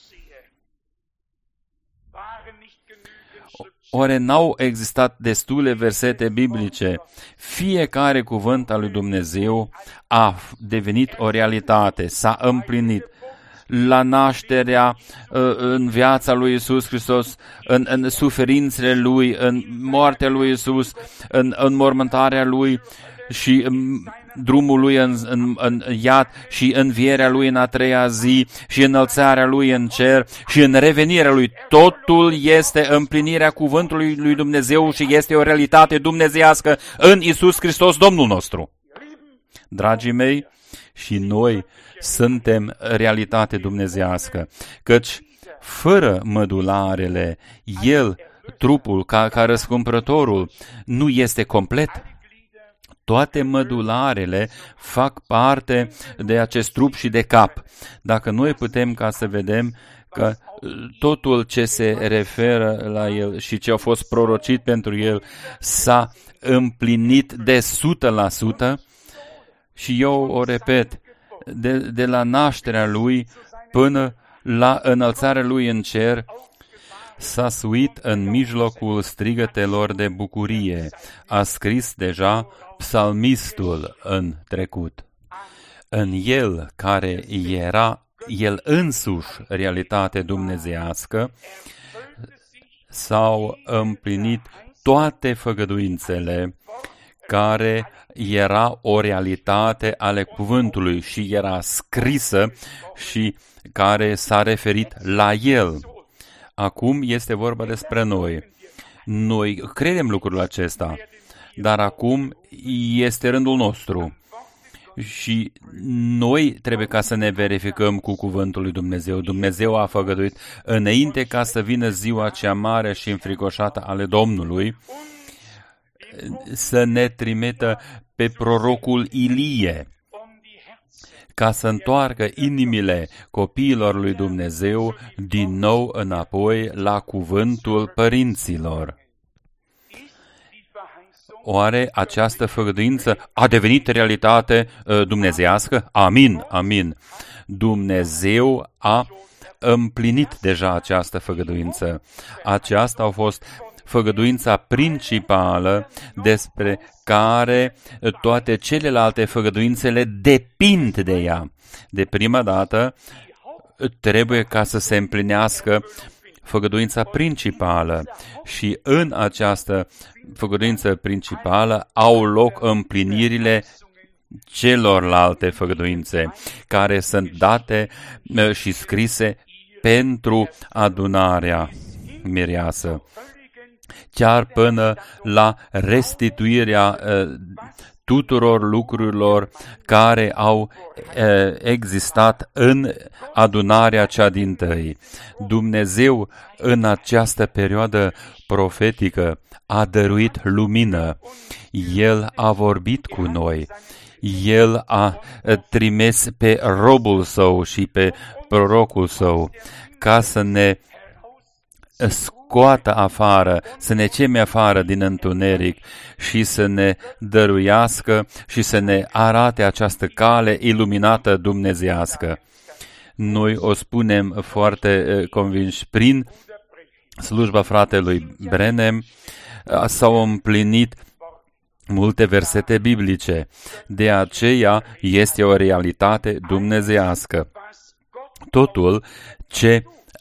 Oare n-au existat destule versete biblice? Fiecare cuvânt al lui Dumnezeu a devenit o realitate, s-a împlinit. La nașterea, în viața lui Iisus Hristos, în suferințele lui, în moartea lui Iisus, în înmormântarea lui și drumul lui în iad și învierea lui în a treia zi și înălțarea lui în cer și în revenirea lui. Totul este împlinirea cuvântului lui Dumnezeu și este o realitate dumnezeiască în Iisus Hristos, Domnul nostru. Dragii mei, și noi suntem realitate dumnezeiască, căci fără mădularele, el, trupul, ca răscumpărătorul, nu este complet. Toate mădularele fac parte de acest trup și de cap. Dacă noi putem ca să vedem că totul ce se referă la el și ce a fost prorocit pentru el s-a împlinit de 100%, și eu o repet, de la nașterea lui până la înălțarea lui în cer, s-a suit în mijlocul strigătelor de bucurie. A scris deja psalmistul în trecut. În el, care era el însuși realitate dumnezeiască, s-au împlinit toate făgăduințele care era o realitate ale cuvântului și era scrisă și care s-a referit la el. Acum este vorba despre noi. Noi credem lucrul acesta, dar acum este rândul nostru. Și noi trebuie ca să ne verificăm cu cuvântul lui Dumnezeu. Dumnezeu a făgăduit înainte ca să vină ziua cea mare și înfricoșată ale Domnului să ne trimită pe prorocul Ilie ca să întoarcă inimile copiilor lui Dumnezeu din nou înapoi la cuvântul părinților. Oare această făgăduință a devenit realitate dumnezeiască? Amin, amin. Dumnezeu a împlinit deja această făgăduință. Aceasta a fost făgăduința principală despre care toate celelalte făgăduințele depind de ea. De prima dată trebuie ca să se împlinească făgăduința principală și în această făgăduință principală au loc împlinirile celorlalte făgăduințe care sunt date și scrise pentru adunarea mireasă, chiar până la restituirea tuturor lucrurilor care au existat în adunarea cea dintâi. Dumnezeu în această perioadă profetică a dăruit lumină. El a vorbit cu noi. El a trimis pe robul său și pe prorocul său ca să ne scoată afară, să ne cheme afară din întuneric și să ne dăruiască și să ne arate această cale iluminată dumnezeiască. Noi o spunem foarte convinși prin slujba fratelui Branham, s-au împlinit multe versete biblice. De aceea este o realitate dumnezeiască. Totul ce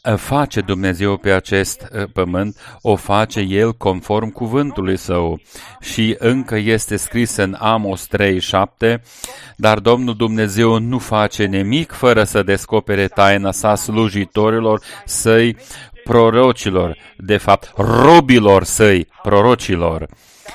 face Dumnezeu pe acest pământ, o face El conform cuvântului Său. Și încă este scris în Amos 3:7, dar Domnul Dumnezeu nu face nimic fără să descopere taina sa slujitorilor Săi, prorocilor, de fapt, robilor Săi, prorocilor.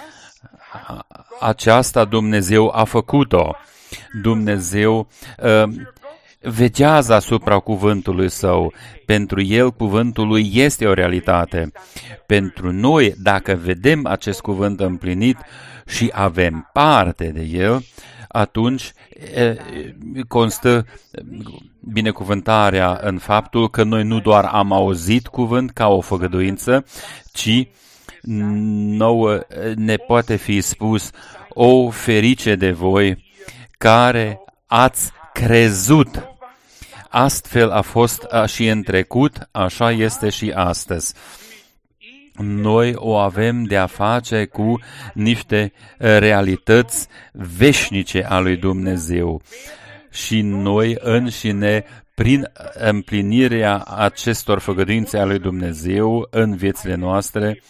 Aceasta Dumnezeu a făcut-o. Dumnezeu veghează asupra cuvântului Său. Pentru El cuvântul Lui este o realitate. Pentru noi, dacă vedem acest cuvânt împlinit și avem parte de El, atunci constă binecuvântarea în faptul că noi nu doar am auzit cuvânt ca o făgăduință, ci nouă ne poate fi spus: o ferice de voi care ați crezut. Astfel a fost și în trecut, așa este și astăzi. Noi o avem de a face cu niște realități veșnice a lui Dumnezeu. Și noi înșine, prin împlinirea acestor făgăduințe a lui Dumnezeu în viețile noastre,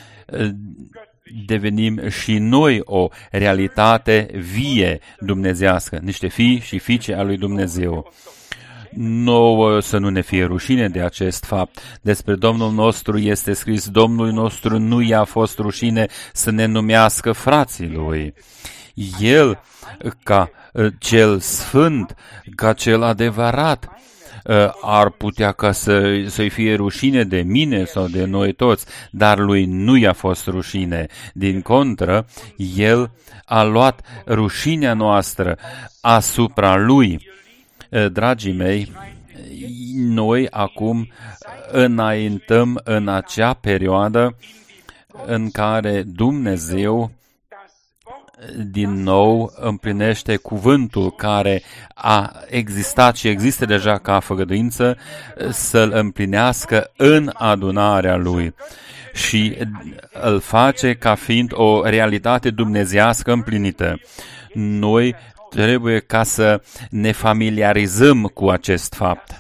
devenim și noi o realitate vie dumnezească, niște fii și fiice a lui Dumnezeu. Nouă să nu ne fie rușine de acest fapt. Despre Domnul nostru este scris: Domnului nostru nu i-a fost rușine să ne numească frații Lui. El, ca cel sfânt, ca cel adevărat, ar putea ca să-i fie rușine de mine sau de noi toți, dar Lui nu i-a fost rușine. Din contră, El a luat rușinea noastră asupra Lui. Dragii mei, noi acum înaintăm în acea perioadă în care Dumnezeu din nou împlinește cuvântul care a existat și există deja ca făgăduință, să-l împlinească în adunarea Lui. Și îl face ca fiind o realitate dumnezeiască împlinită. Noi trebuie ca să ne familiarizăm cu acest fapt.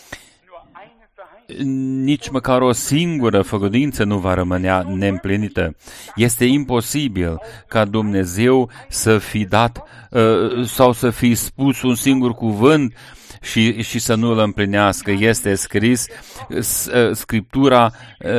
Nici măcar o singură făgăduință nu va rămânea neîmplinită. Este imposibil ca Dumnezeu să fi dat sau să fi spus un singur cuvânt și să nu îl împlinească. Este scris, Scriptura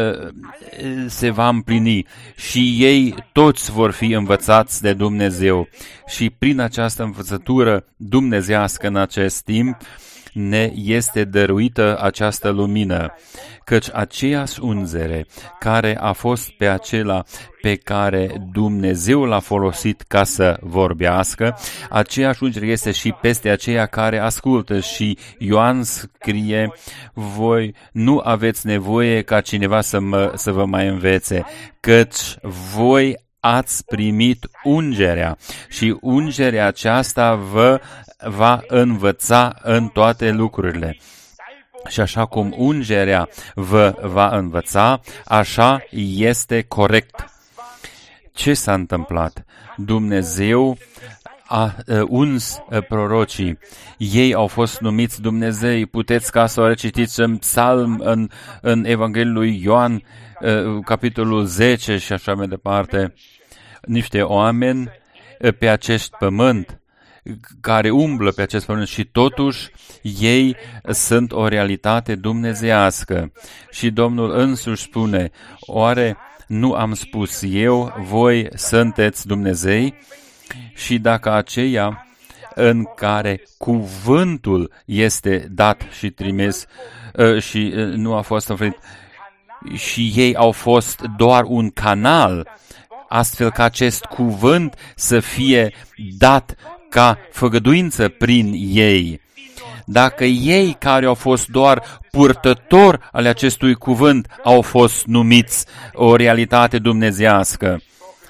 se va împlini și ei toți vor fi învățați de Dumnezeu. Și prin această învățătură dumnezească în acest timp ne este dăruită această lumină, căci aceeași ungere care a fost pe acela pe care Dumnezeu l-a folosit ca să vorbească, aceeași ungere este și peste aceia care ascultă. Și Ioan scrie: voi nu aveți nevoie ca cineva să vă mai învețe, căci voi ați primit ungerea și ungerea aceasta vă va învăța în toate lucrurile. Și așa cum ungerea vă va învăța, așa este corect. Ce s-a întâmplat? Dumnezeu a uns prorocii. Ei au fost numiți Dumnezei. Puteți ca să o recitiți în psalm, în Evanghelia lui Ioan, capitolul 10 și așa mai departe. Niște oameni pe acest pământ, care umblă pe acest pământ și totuși ei sunt o realitate dumnezeiască. Și Domnul însuși spune: oare nu am spus eu, voi sunteți Dumnezei? Și dacă aceia în care cuvântul este dat și trimis și nu a fost înfrânt, și ei au fost doar un canal, astfel că acest cuvânt să fie dat ca făgăduință prin ei. Dacă ei care au fost doar purtători ale acestui cuvânt au fost numiți o realitate dumnezeiască,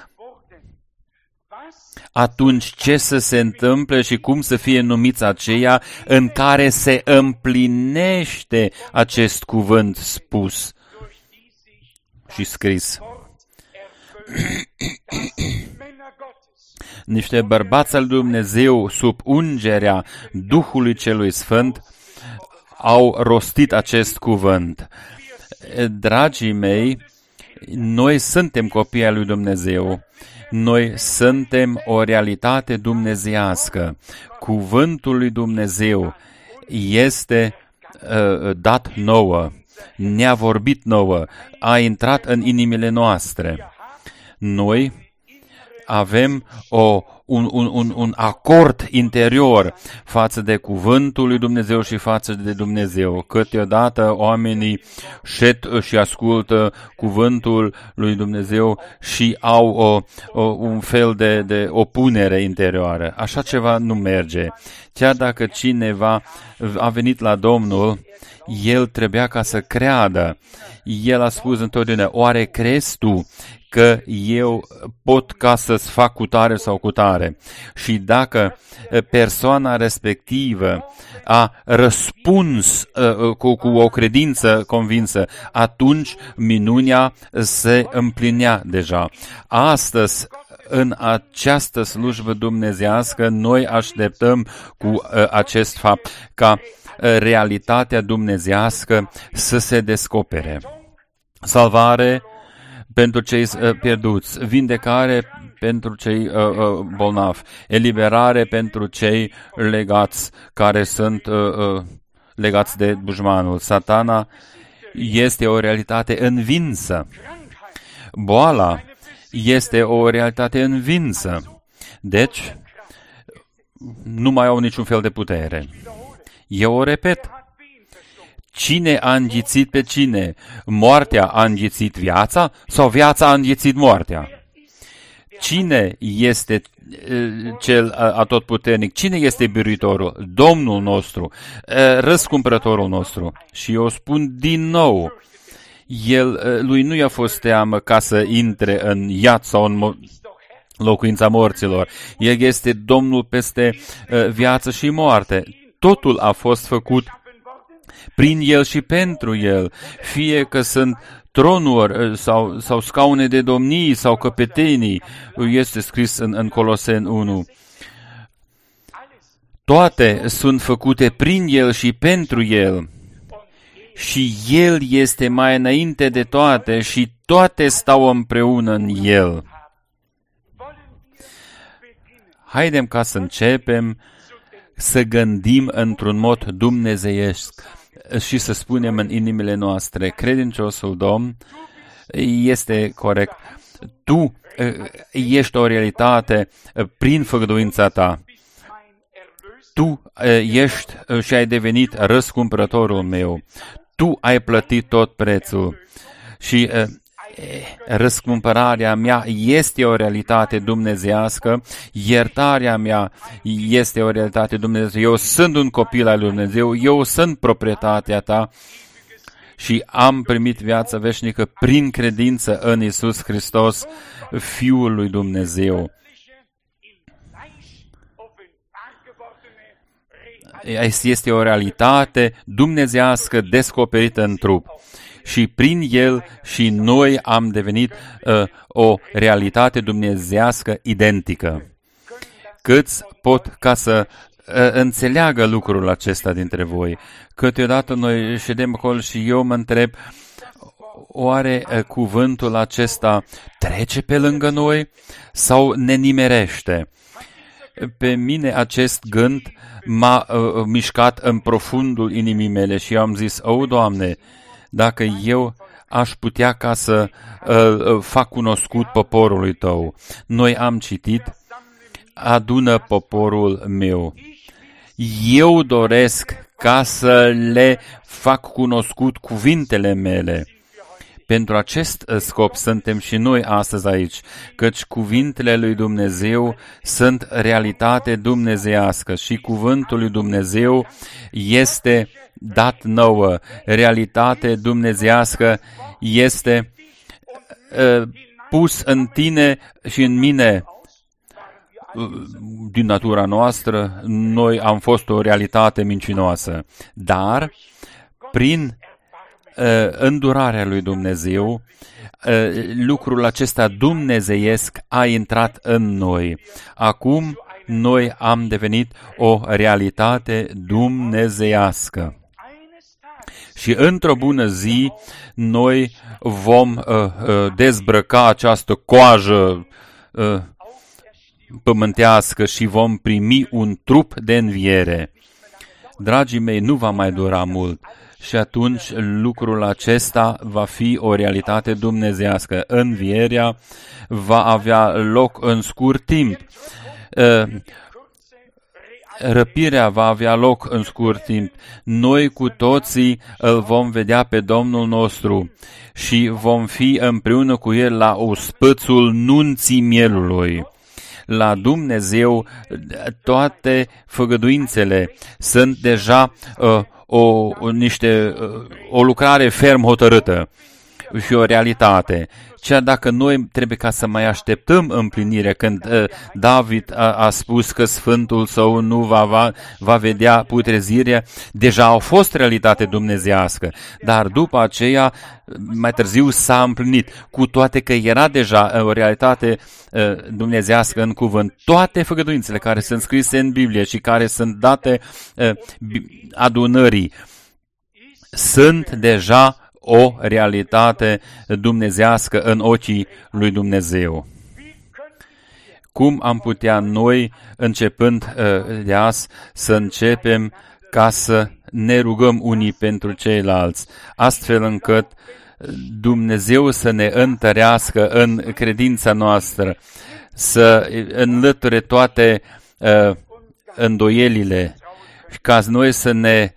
atunci ce să se întâmple și cum să fie numiți aceia în care se împlinește acest cuvânt spus și scris? Niște bărbați al Dumnezeu sub ungerea Duhului Celui Sfânt au rostit acest cuvânt. Dragii mei, noi suntem copii ai lui Dumnezeu. Noi suntem o realitate dumnezeiască. Cuvântul lui Dumnezeu este dat nouă, ne-a vorbit nouă, a intrat în inimile noastre. Noi avem un acord interior față de cuvântul lui Dumnezeu și față de Dumnezeu. Câteodată oamenii și ascultă cuvântul lui Dumnezeu și au un fel de opunere interioară. Așa ceva nu merge. Chiar dacă cineva a venit la Domnul, el trebuia ca să creadă. El a spus întotdeauna, oare crezi tu că eu pot ca să-ți fac cutare sau cutare? Și dacă persoana respectivă a răspuns cu o credință convinsă, atunci minunea se împlinea deja. Astăzi, în această slujbă dumnezeiască, noi așteptăm cu acest fapt ca realitatea dumnezeiască să se descopere. Salvare pentru cei pierduți, vindecare pentru cei bolnavi, eliberare pentru cei legați, care sunt legați de dușmanul. Satana este o realitate învinsă. Boala este o realitate învinsă. Deci, nu mai au niciun fel de putere. Eu o repet. Cine a înghițit pe cine? Moartea a înghițit viața sau viața a înghițit moartea? Cine este cel atotputernic? Cine este biruitorul? Domnul nostru, răscumpărătorul nostru. Și eu spun din nou, lui nu i-a fost teamă ca să intre în iad sau în locuința morților. El este Domnul peste viață și moarte. Totul a fost făcut prin El și pentru El, fie că sunt tronuri sau scaune de domnii sau căpetenii, este scris în Coloseni 1. Toate sunt făcute prin El și pentru El. Și El este mai înainte de toate și toate stau împreună în El. Haidem ca să începem să gândim într-un mod dumnezeiesc și să spunem în inimile noastre, credinciosul Domn este corect. Tu ești o realitate prin făgăduința ta. Tu ești și ai devenit răscumpărătorul meu. Tu ai plătit tot prețul. Și răscumpărarea mea este o realitate dumnezeiască, iertarea mea este o realitate dumnezeiască. Eu sunt un copil al lui Dumnezeu, eu sunt proprietatea ta și am primit viața veșnică prin credință în Iisus Hristos, Fiul lui Dumnezeu. Este o realitate dumnezeiască descoperită în trup. Și prin El și noi am devenit o realitate dumnezeiască identică. Câți pot ca să înțeleagă lucrul acesta dintre voi? Câteodată noi ședem acolo și eu mă întreb, oare cuvântul acesta trece pe lângă noi sau ne nimerește? Pe mine acest gând m-a mișcat în profundul inimii mele și eu am zis, Doamne, dacă eu aș putea ca să fac cunoscut poporului Tău. Noi am citit, adună poporul meu. Eu doresc ca să le fac cunoscut cuvintele mele. Pentru acest scop suntem și noi astăzi aici, căci cuvintele lui Dumnezeu sunt realitate dumnezeiască și cuvântul lui Dumnezeu este dat nouă. Realitate dumnezeiască este pus în tine și în mine. Din natura noastră, noi am fost o realitate mincinoasă, dar prin îndurarea lui Dumnezeu, lucrul acesta dumnezeiesc a intrat în noi. Acum noi am devenit o realitate dumnezeiască. Și într-o bună zi noi vom dezbrăca această coajă pământească și vom primi un trup de înviere. Dragii mei, nu va mai dura mult. Și atunci lucrul acesta va fi o realitate dumnezeiască. Învierea va avea loc în scurt timp. Răpirea va avea loc în scurt timp. Noi cu toții îl vom vedea pe Domnul nostru și vom fi împreună cu El la ospățul nunții mielului. La Dumnezeu toate făgăduințele sunt deja o lucrare ferm hotărâtă și o realitate. Ceea dacă noi trebuie ca să mai așteptăm împlinirea, când David a spus că Sfântul Său nu va vedea putrezirea, deja au fost realitate dumnezeiască, dar după aceea, mai târziu s-a împlinit, cu toate că era deja o realitate dumnezeiască în cuvânt. Toate făgăduințele care sunt scrise în Biblie și care sunt date adunării sunt deja o realitate dumnezeiască în ochii lui Dumnezeu. Cum am putea noi, începând de azi, să începem ca să ne rugăm unii pentru ceilalți, astfel încât Dumnezeu să ne întărească în credința noastră, să înlăture toate îndoielile și ca noi să ne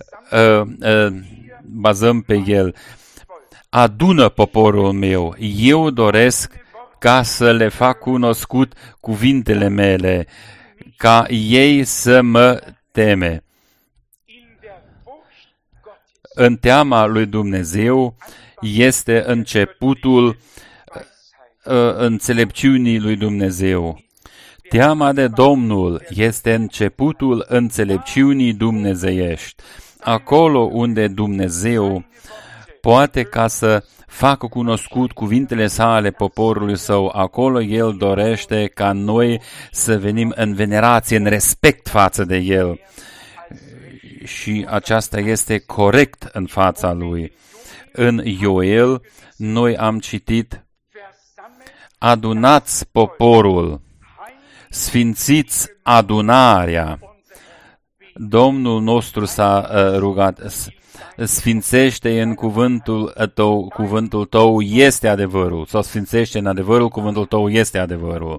bazăm pe El. Adună poporul meu, eu doresc ca să le fac cunoscut cuvintele mele, ca ei să mă teme. În teama lui Dumnezeu este începutul înțelepciunii lui Dumnezeu. Teama de Domnul este începutul înțelepciunii dumnezeiești. Acolo unde Dumnezeu poate ca să facă cunoscut cuvintele sale poporului său, acolo El dorește ca noi să venim în venerație, în respect față de El. Și aceasta este corect în fața Lui. În Ioel noi am citit: adunați poporul, sfințiți adunarea. Domnul nostru s-a rugat: sfințește în cuvântul tău este adevărul, sau sfințește în adevărul, cuvântul tău este adevărul.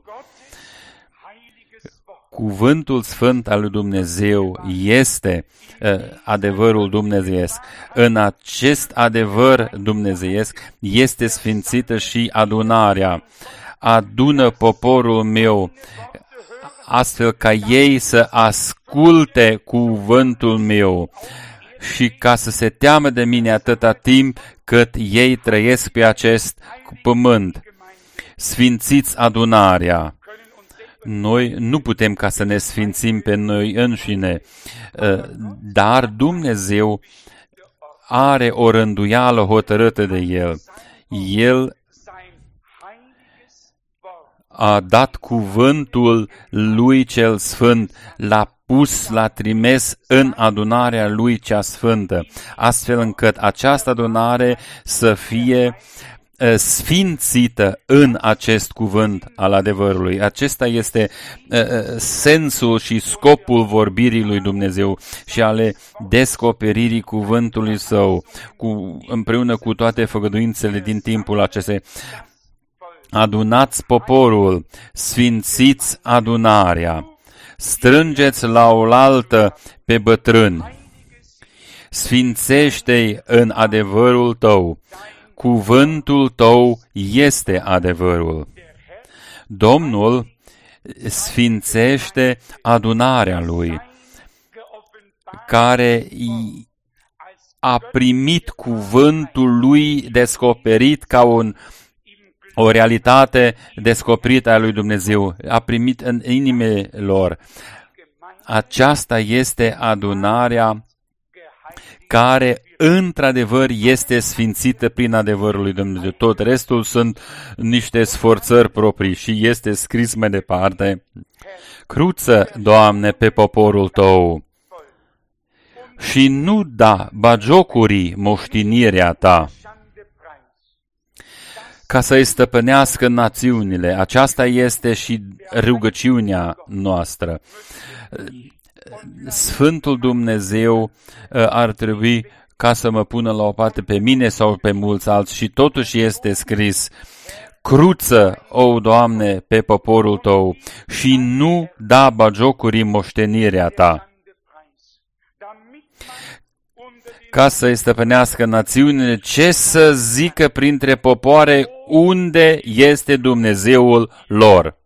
Cuvântul sfânt al lui Dumnezeu este adevărul dumnezeiesc. În acest adevăr dumnezeiesc este sfințită și adunarea. Adună poporul meu, astfel ca ei să asculte cuvântul meu și ca să se teamă de mine atâta timp cât ei trăiesc pe acest pământ. Sfințiți adunarea. Noi nu putem ca să ne sfințim pe noi înșine, dar Dumnezeu are o rânduială hotărâtă de El. El a dat cuvântul Lui cel Sfânt, l-a trimis în adunarea Lui cea Sfântă, astfel încât această adunare să fie sfințită în acest cuvânt al adevărului. Acesta este sensul și scopul vorbirii lui Dumnezeu și ale descoperirii cuvântului Său, împreună cu toate făgăduințele din timpul acestei. Adunați poporul, sfințiți adunarea, strângeți la oaltă pe bătrâni, sfințește-i în adevărul tău, cuvântul tău este adevărul. Domnul sfințește adunarea Lui, care a primit cuvântul Lui descoperit ca o realitate descoperită a lui Dumnezeu, a primit în inimile lor. Aceasta este adunarea care într-adevăr este sfințită prin adevărul lui Dumnezeu. Tot restul sunt niște sforțări proprii și este scris mai departe: cruță, Doamne, pe poporul Tău, și nu da bagiocurii moștenirea ta, ca să-i stăpânească națiunile. Aceasta este și rugăciunea noastră. Sfântul Dumnezeu ar trebui ca să mă pună la o parte pe mine sau pe mulți alții și totuși este scris: cruță, o Doamne, pe poporul tău și nu da bagiocurii moștenirea ta, ca să-i stăpânească națiunile, ce să zică printre popoare unde este Dumnezeul lor.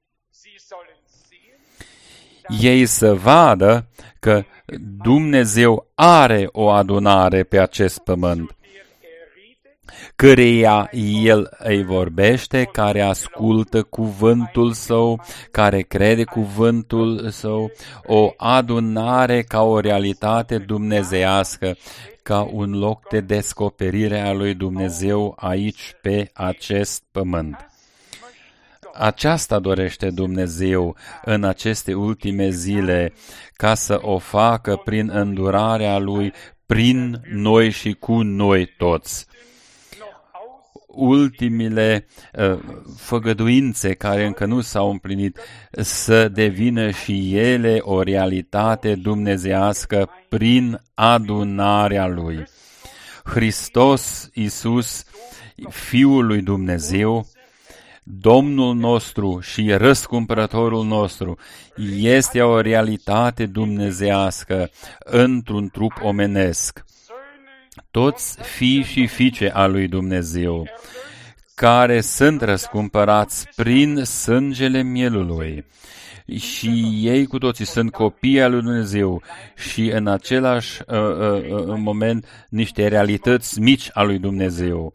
Ei să vadă că Dumnezeu are o adunare pe acest pământ, căreia El îi vorbește, care ascultă cuvântul Său, care crede cuvântul Său, o adunare ca o realitate dumnezeiască, ca un loc de descoperire a lui Dumnezeu aici pe acest pământ. Aceasta dorește Dumnezeu în aceste ultime zile, ca să o facă prin îndurarea Lui, prin noi și cu noi toți. Ultimile făgăduințe care încă nu s-au împlinit să devină și ele o realitate dumnezeiască prin adunarea Lui. Hristos Iisus, Fiul lui Dumnezeu, Domnul nostru și răscumpărătorul nostru, este o realitate dumnezeiască într-un trup omenesc. Toți fii și fiice a lui Dumnezeu, care sunt răscumpărați prin sângele mielului, și ei cu toții sunt copii al lui Dumnezeu și în același moment niște realități mici a lui Dumnezeu.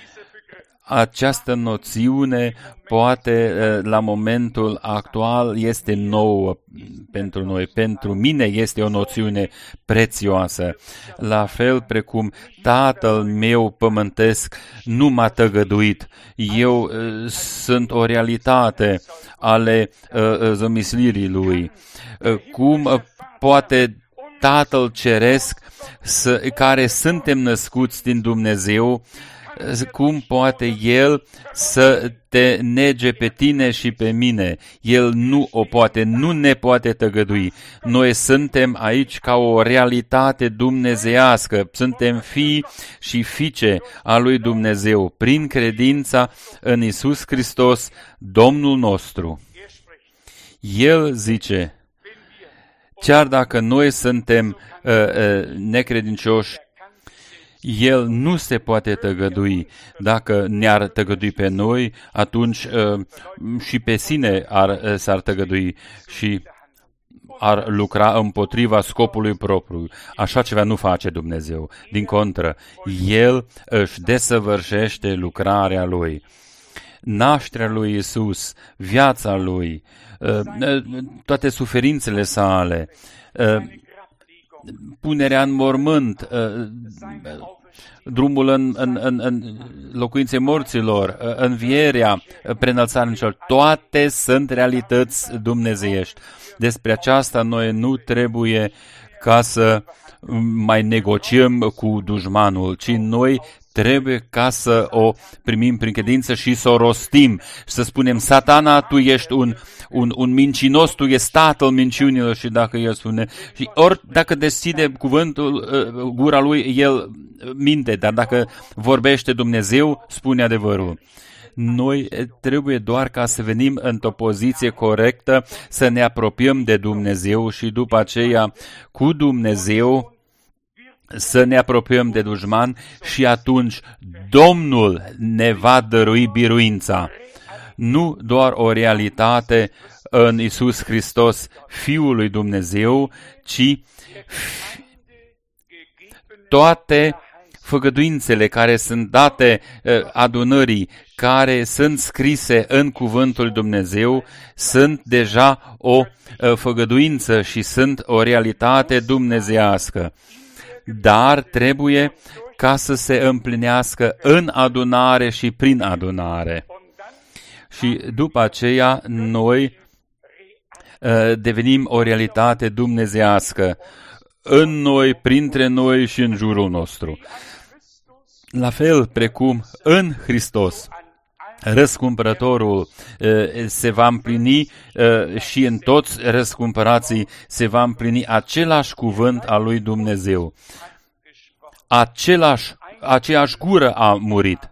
Această noțiune poate la momentul actual este nouă pentru noi. Pentru mine este o noțiune prețioasă. La fel precum Tatăl meu pământesc nu m-a tăgăduit. Eu sunt o realitate ale zămislirii Lui. Cum poate Tatăl Ceresc, care suntem născuți din Dumnezeu, cum poate El să te nege pe tine și pe mine? El nu o poate, nu ne poate tăgădui. Noi suntem aici ca o realitate dumnezeiască, suntem fii și fiice a lui Dumnezeu, prin credința în Iisus Hristos, Domnul nostru. El zice, chiar dacă noi suntem necredincioși, El nu se poate tăgădui. Dacă ne-ar tăgădui pe noi, atunci și pe sine s-ar tăgădui și ar lucra împotriva scopului propriu. Așa ceva nu face Dumnezeu. Din contră, El își desăvârșește lucrarea Lui. Nașterea lui Iisus, viața Lui, toate suferințele sale, punerea în mormânt, drumul în locuințe morților, învierea, preînălțarea în cer, toate sunt realități dumnezeiești. Despre aceasta noi nu trebuie ca să mai negociem cu dușmanul, ci noi trebuie ca să o primim prin credință și să o rostim. Să spunem, Satana, tu ești un mincinos, tu ești tatăl minciunilor, și dacă el spune, și ori dacă deschide cuvântul, gura lui, el minte, dar dacă vorbește Dumnezeu, spune adevărul. Noi trebuie doar ca să venim într-o poziție corectă, să ne apropiem de Dumnezeu și după aceea cu Dumnezeu să ne apropiem de dușman și atunci Domnul ne va dărui biruința. Nu doar o realitate în Iisus Hristos, Fiul lui Dumnezeu, ci toate făgăduințele care sunt date adunării, care sunt scrise în Cuvântul lui Dumnezeu, sunt deja o făgăduință și sunt o realitate dumnezeiască. Dar trebuie ca să se împlinească în adunare și prin adunare. Și după aceea noi devenim o realitate dumnezeiască. în noi, printre noi și în jurul nostru. La fel precum în Hristos răscumpărătorul se va împlini și în toți răscumpărații se va împlini același cuvânt al lui Dumnezeu. Aceeași gură a murit.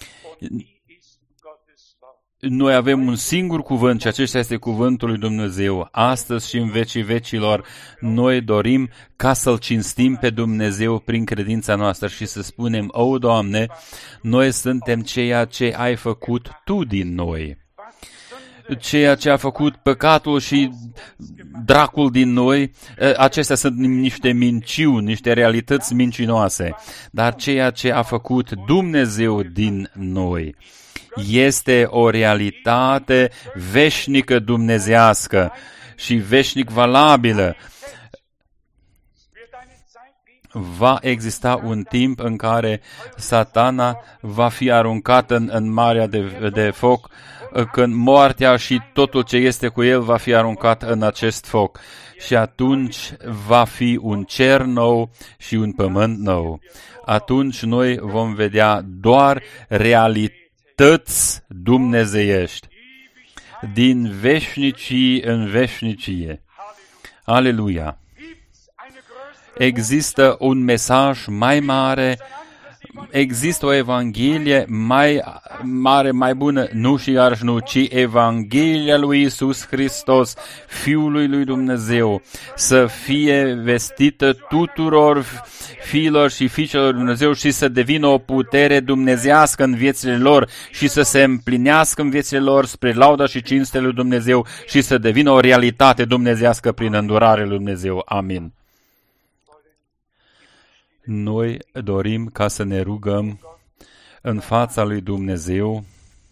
Noi avem un singur cuvânt și acesta este cuvântul lui Dumnezeu. Astăzi și în vecii vecilor noi dorim ca să-L cinstim pe Dumnezeu prin credința noastră și să spunem: O, Doamne, noi suntem ceea ce ai făcut Tu din noi. Ceea ce a făcut păcatul și dracul din noi, acestea sunt niște minciuni, niște realități mincinoase. Dar ceea ce a făcut Dumnezeu din noi este o realitate veșnică dumnezească și veșnic valabilă. Va exista un timp în care Satana va fi aruncat în marea de foc, când moartea și totul ce este cu el va fi aruncat în acest foc. Și atunci va fi un cer nou și un pământ nou. Atunci noi vom vedea doar realități dumnezeiești, din veșnicii în veșnicie. Aleluia! Există un mesaj mai mare, există o Evanghelie mai mare, mai bună, nu și iarăși nu, ci Evanghelia lui Iisus Hristos, Fiul lui Dumnezeu, să fie vestită tuturor fiilor și fiicelor lui Dumnezeu și să devină o putere dumnezească în viețile lor și să se împlinească în viețile lor spre lauda și cinstele lui Dumnezeu și să devină o realitate dumnezească prin îndurare lui Dumnezeu. Amin. Noi dorim ca să ne rugăm în fața lui Dumnezeu,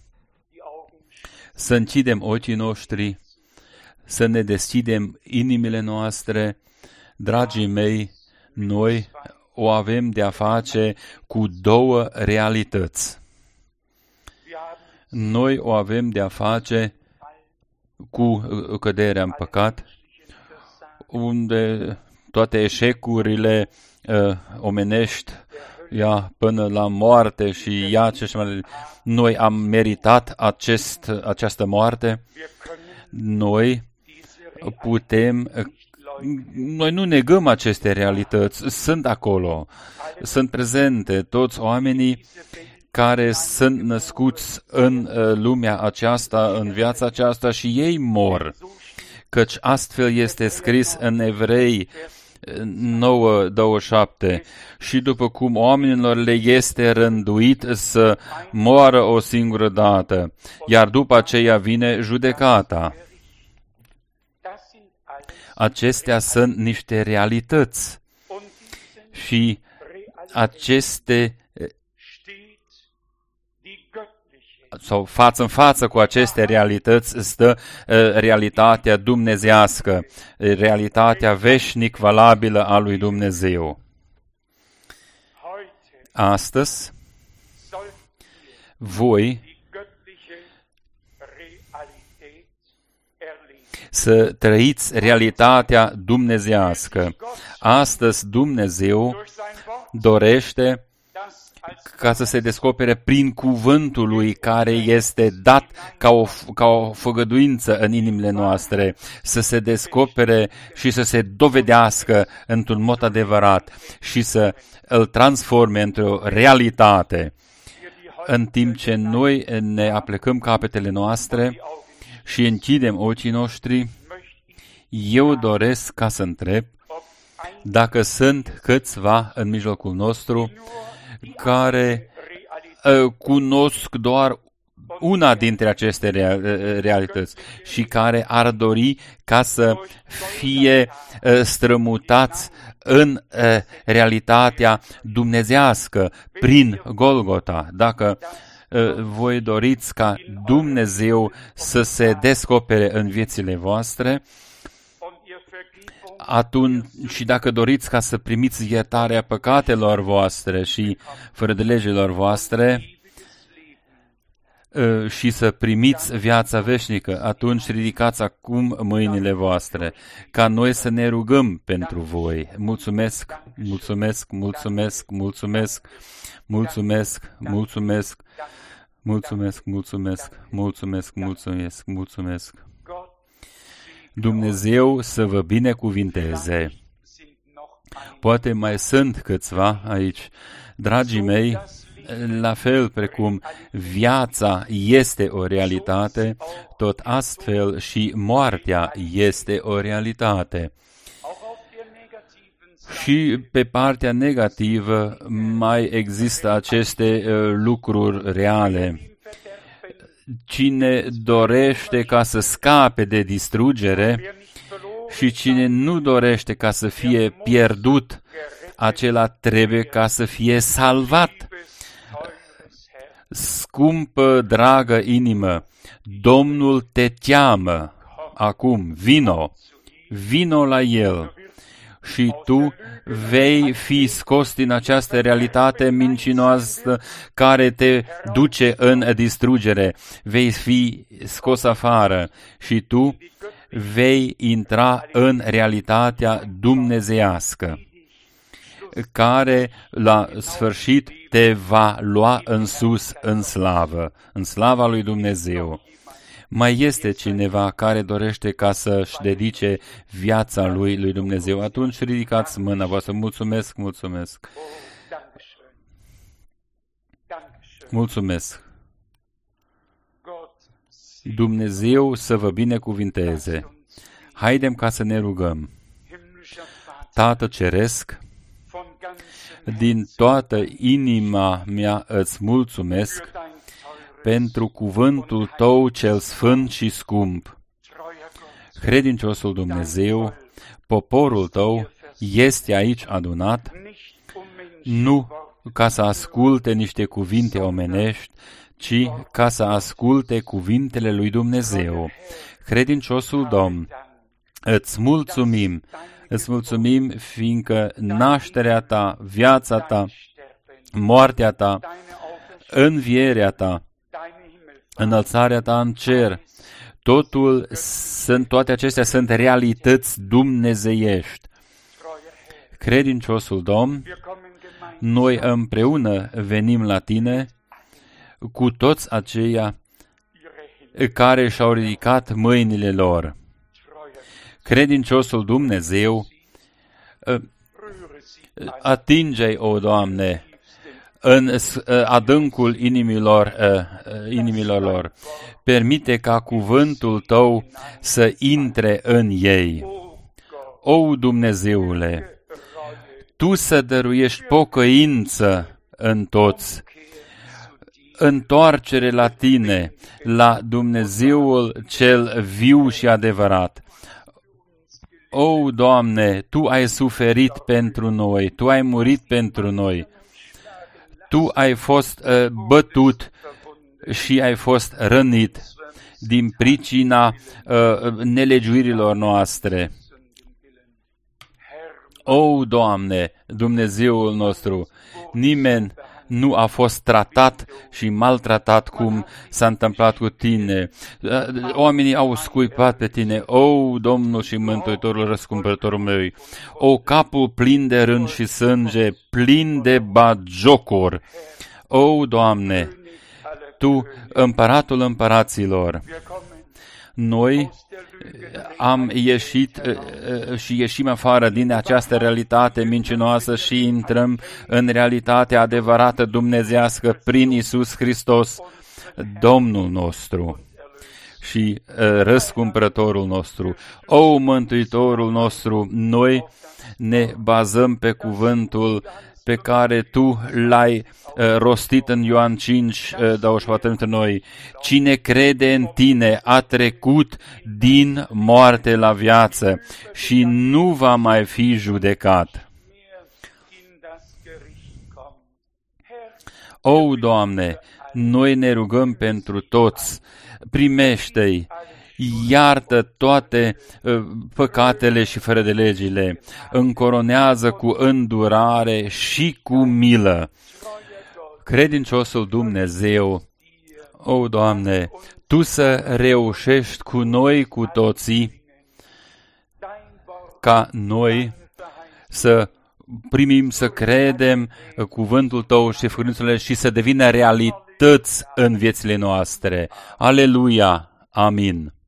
să închidem ochii noștri, să ne deschidem inimile noastre. Dragii mei, noi o avem de a face cu două realități. Noi o avem de a face cu căderea în păcat, unde toate eșecurile omenești, până la moarte și noi am meritat această moarte. Noi nu negăm aceste realități, sunt acolo, sunt prezente toți oamenii care sunt născuți în lumea aceasta, în viața aceasta și ei mor, căci astfel este scris în Evrei 9:27, și după cum oamenilor le este rânduit să moară o singură dată, iar după aceea vine judecata. Acestea sunt niște realități și sau față în față cu aceste realități stă realitatea dumnezească, realitatea veșnic valabilă a lui Dumnezeu. Astăzi, voi să trăiți realitatea dumnezească. Astăzi Dumnezeu dorește ca să se descopere prin cuvântul Lui care este dat ca o făgăduință în inimile noastre, să se descopere și să se dovedească într-un mod adevărat și să îl transforme într-o realitate. În timp ce noi ne aplecăm capetele noastre și închidem ochii noștri, eu doresc ca să întreb dacă sunt câțiva în mijlocul nostru care cunosc doar una dintre aceste realități și care ar dori ca să fie strămutați în realitatea dumnezească prin Golgota. Dacă voi doriți ca Dumnezeu să se descopere în viețile voastre, atunci, și dacă doriți ca să primiți iertarea păcatelor voastre și fără de legilor voastre, și să primiți viața veșnică, atunci ridicați acum mâinile voastre, ca noi să ne rugăm pentru voi. Mulțumesc, mulțumesc, mulțumesc, mulțumesc, mulțumesc, mulțumesc, mulțumesc, mulțumesc, mulțumesc, mulțumesc, mulțumesc. Dumnezeu să vă binecuvinteze. Poate mai sunt câțiva aici. Dragii mei, la fel precum viața este o realitate, tot astfel și moartea este o realitate. Și pe partea negativă mai există aceste lucruri reale. Cine dorește ca să scape de distrugere și cine nu dorește ca să fie pierdut, acela trebuie ca să fie salvat. Scumpă, dragă inimă, Domnul te cheamă acum, vino la El și tu vei fi scos din această realitate mincinoasă care te duce în distrugere. Vei fi scos afară și tu vei intra în realitatea dumnezeiască, care la sfârșit te va lua în sus în slavă, în slava lui Dumnezeu. Mai este cineva care dorește ca să-și dedice viața lui Dumnezeu? Atunci ridicați mâna voastră. Mulțumesc, mulțumesc. Mulțumesc. Dumnezeu să vă binecuvinteze. Haidem ca să ne rugăm. Tată Ceresc, din toată inima mea îți mulțumesc pentru cuvântul Tău cel sfânt și scump. Credinciosul Dumnezeu, poporul Tău este aici adunat, nu ca să asculte niște cuvinte omenești, ci ca să asculte cuvintele lui Dumnezeu. Credinciosul Domn, îți mulțumim fiindcă nașterea Ta, viața Ta, moartea Ta, învierea Ta, înălțarea Ta în cer, toate acestea sunt realități dumnezeiești. Credinciosul Domn, noi împreună venim la Tine cu toți aceia care și-au ridicat mâinile lor. Credinciosul Dumnezeu, atinge-i, o Doamne, în adâncul inimilor lor. Permite ca cuvântul Tău să intre în ei. O, Dumnezeule, Tu să dăruiești pocăință în toți, întoarcere la Tine, la Dumnezeul cel viu și adevărat. O, Doamne, Tu ai suferit pentru noi, Tu ai murit pentru noi, Tu ai fost bătut și ai fost rănit din pricina nelegiuirilor noastre. O, Doamne, Dumnezeul nostru, nimeni nu a fost tratat și maltratat cum s-a întâmplat cu Tine. Oamenii au scuipat pe Tine. O, Domnul și Mântuitorul, răscumpărătorul meu, o, capul plin de rând și sânge, plin de batjocuri. O, Doamne, Tu, împăratul împăraților, noi am ieșit și ieșim afară din această realitate mincinoasă și intrăm în realitatea adevărată dumnezească prin Iisus Hristos, Domnul nostru și răscumpărătorul nostru. O, Mântuitorul nostru, noi ne bazăm pe cuvântul pe care Tu l-ai rostit în Ioan 5, 24 pentru noi. Cine crede în Tine a trecut din moarte la viață și nu va mai fi judecat. O, Doamne, noi ne rugăm pentru toți, primește-i, iartă toate păcatele și fără de legile, încoronează cu îndurare și cu milă. Credinciosul Dumnezeu, O, Doamne, Tu să reușești cu noi, cu toții, ca noi să primim, să credem cuvântul Tău și făgăduințele și să devină realități în viețile noastre. Aleluia! Amin!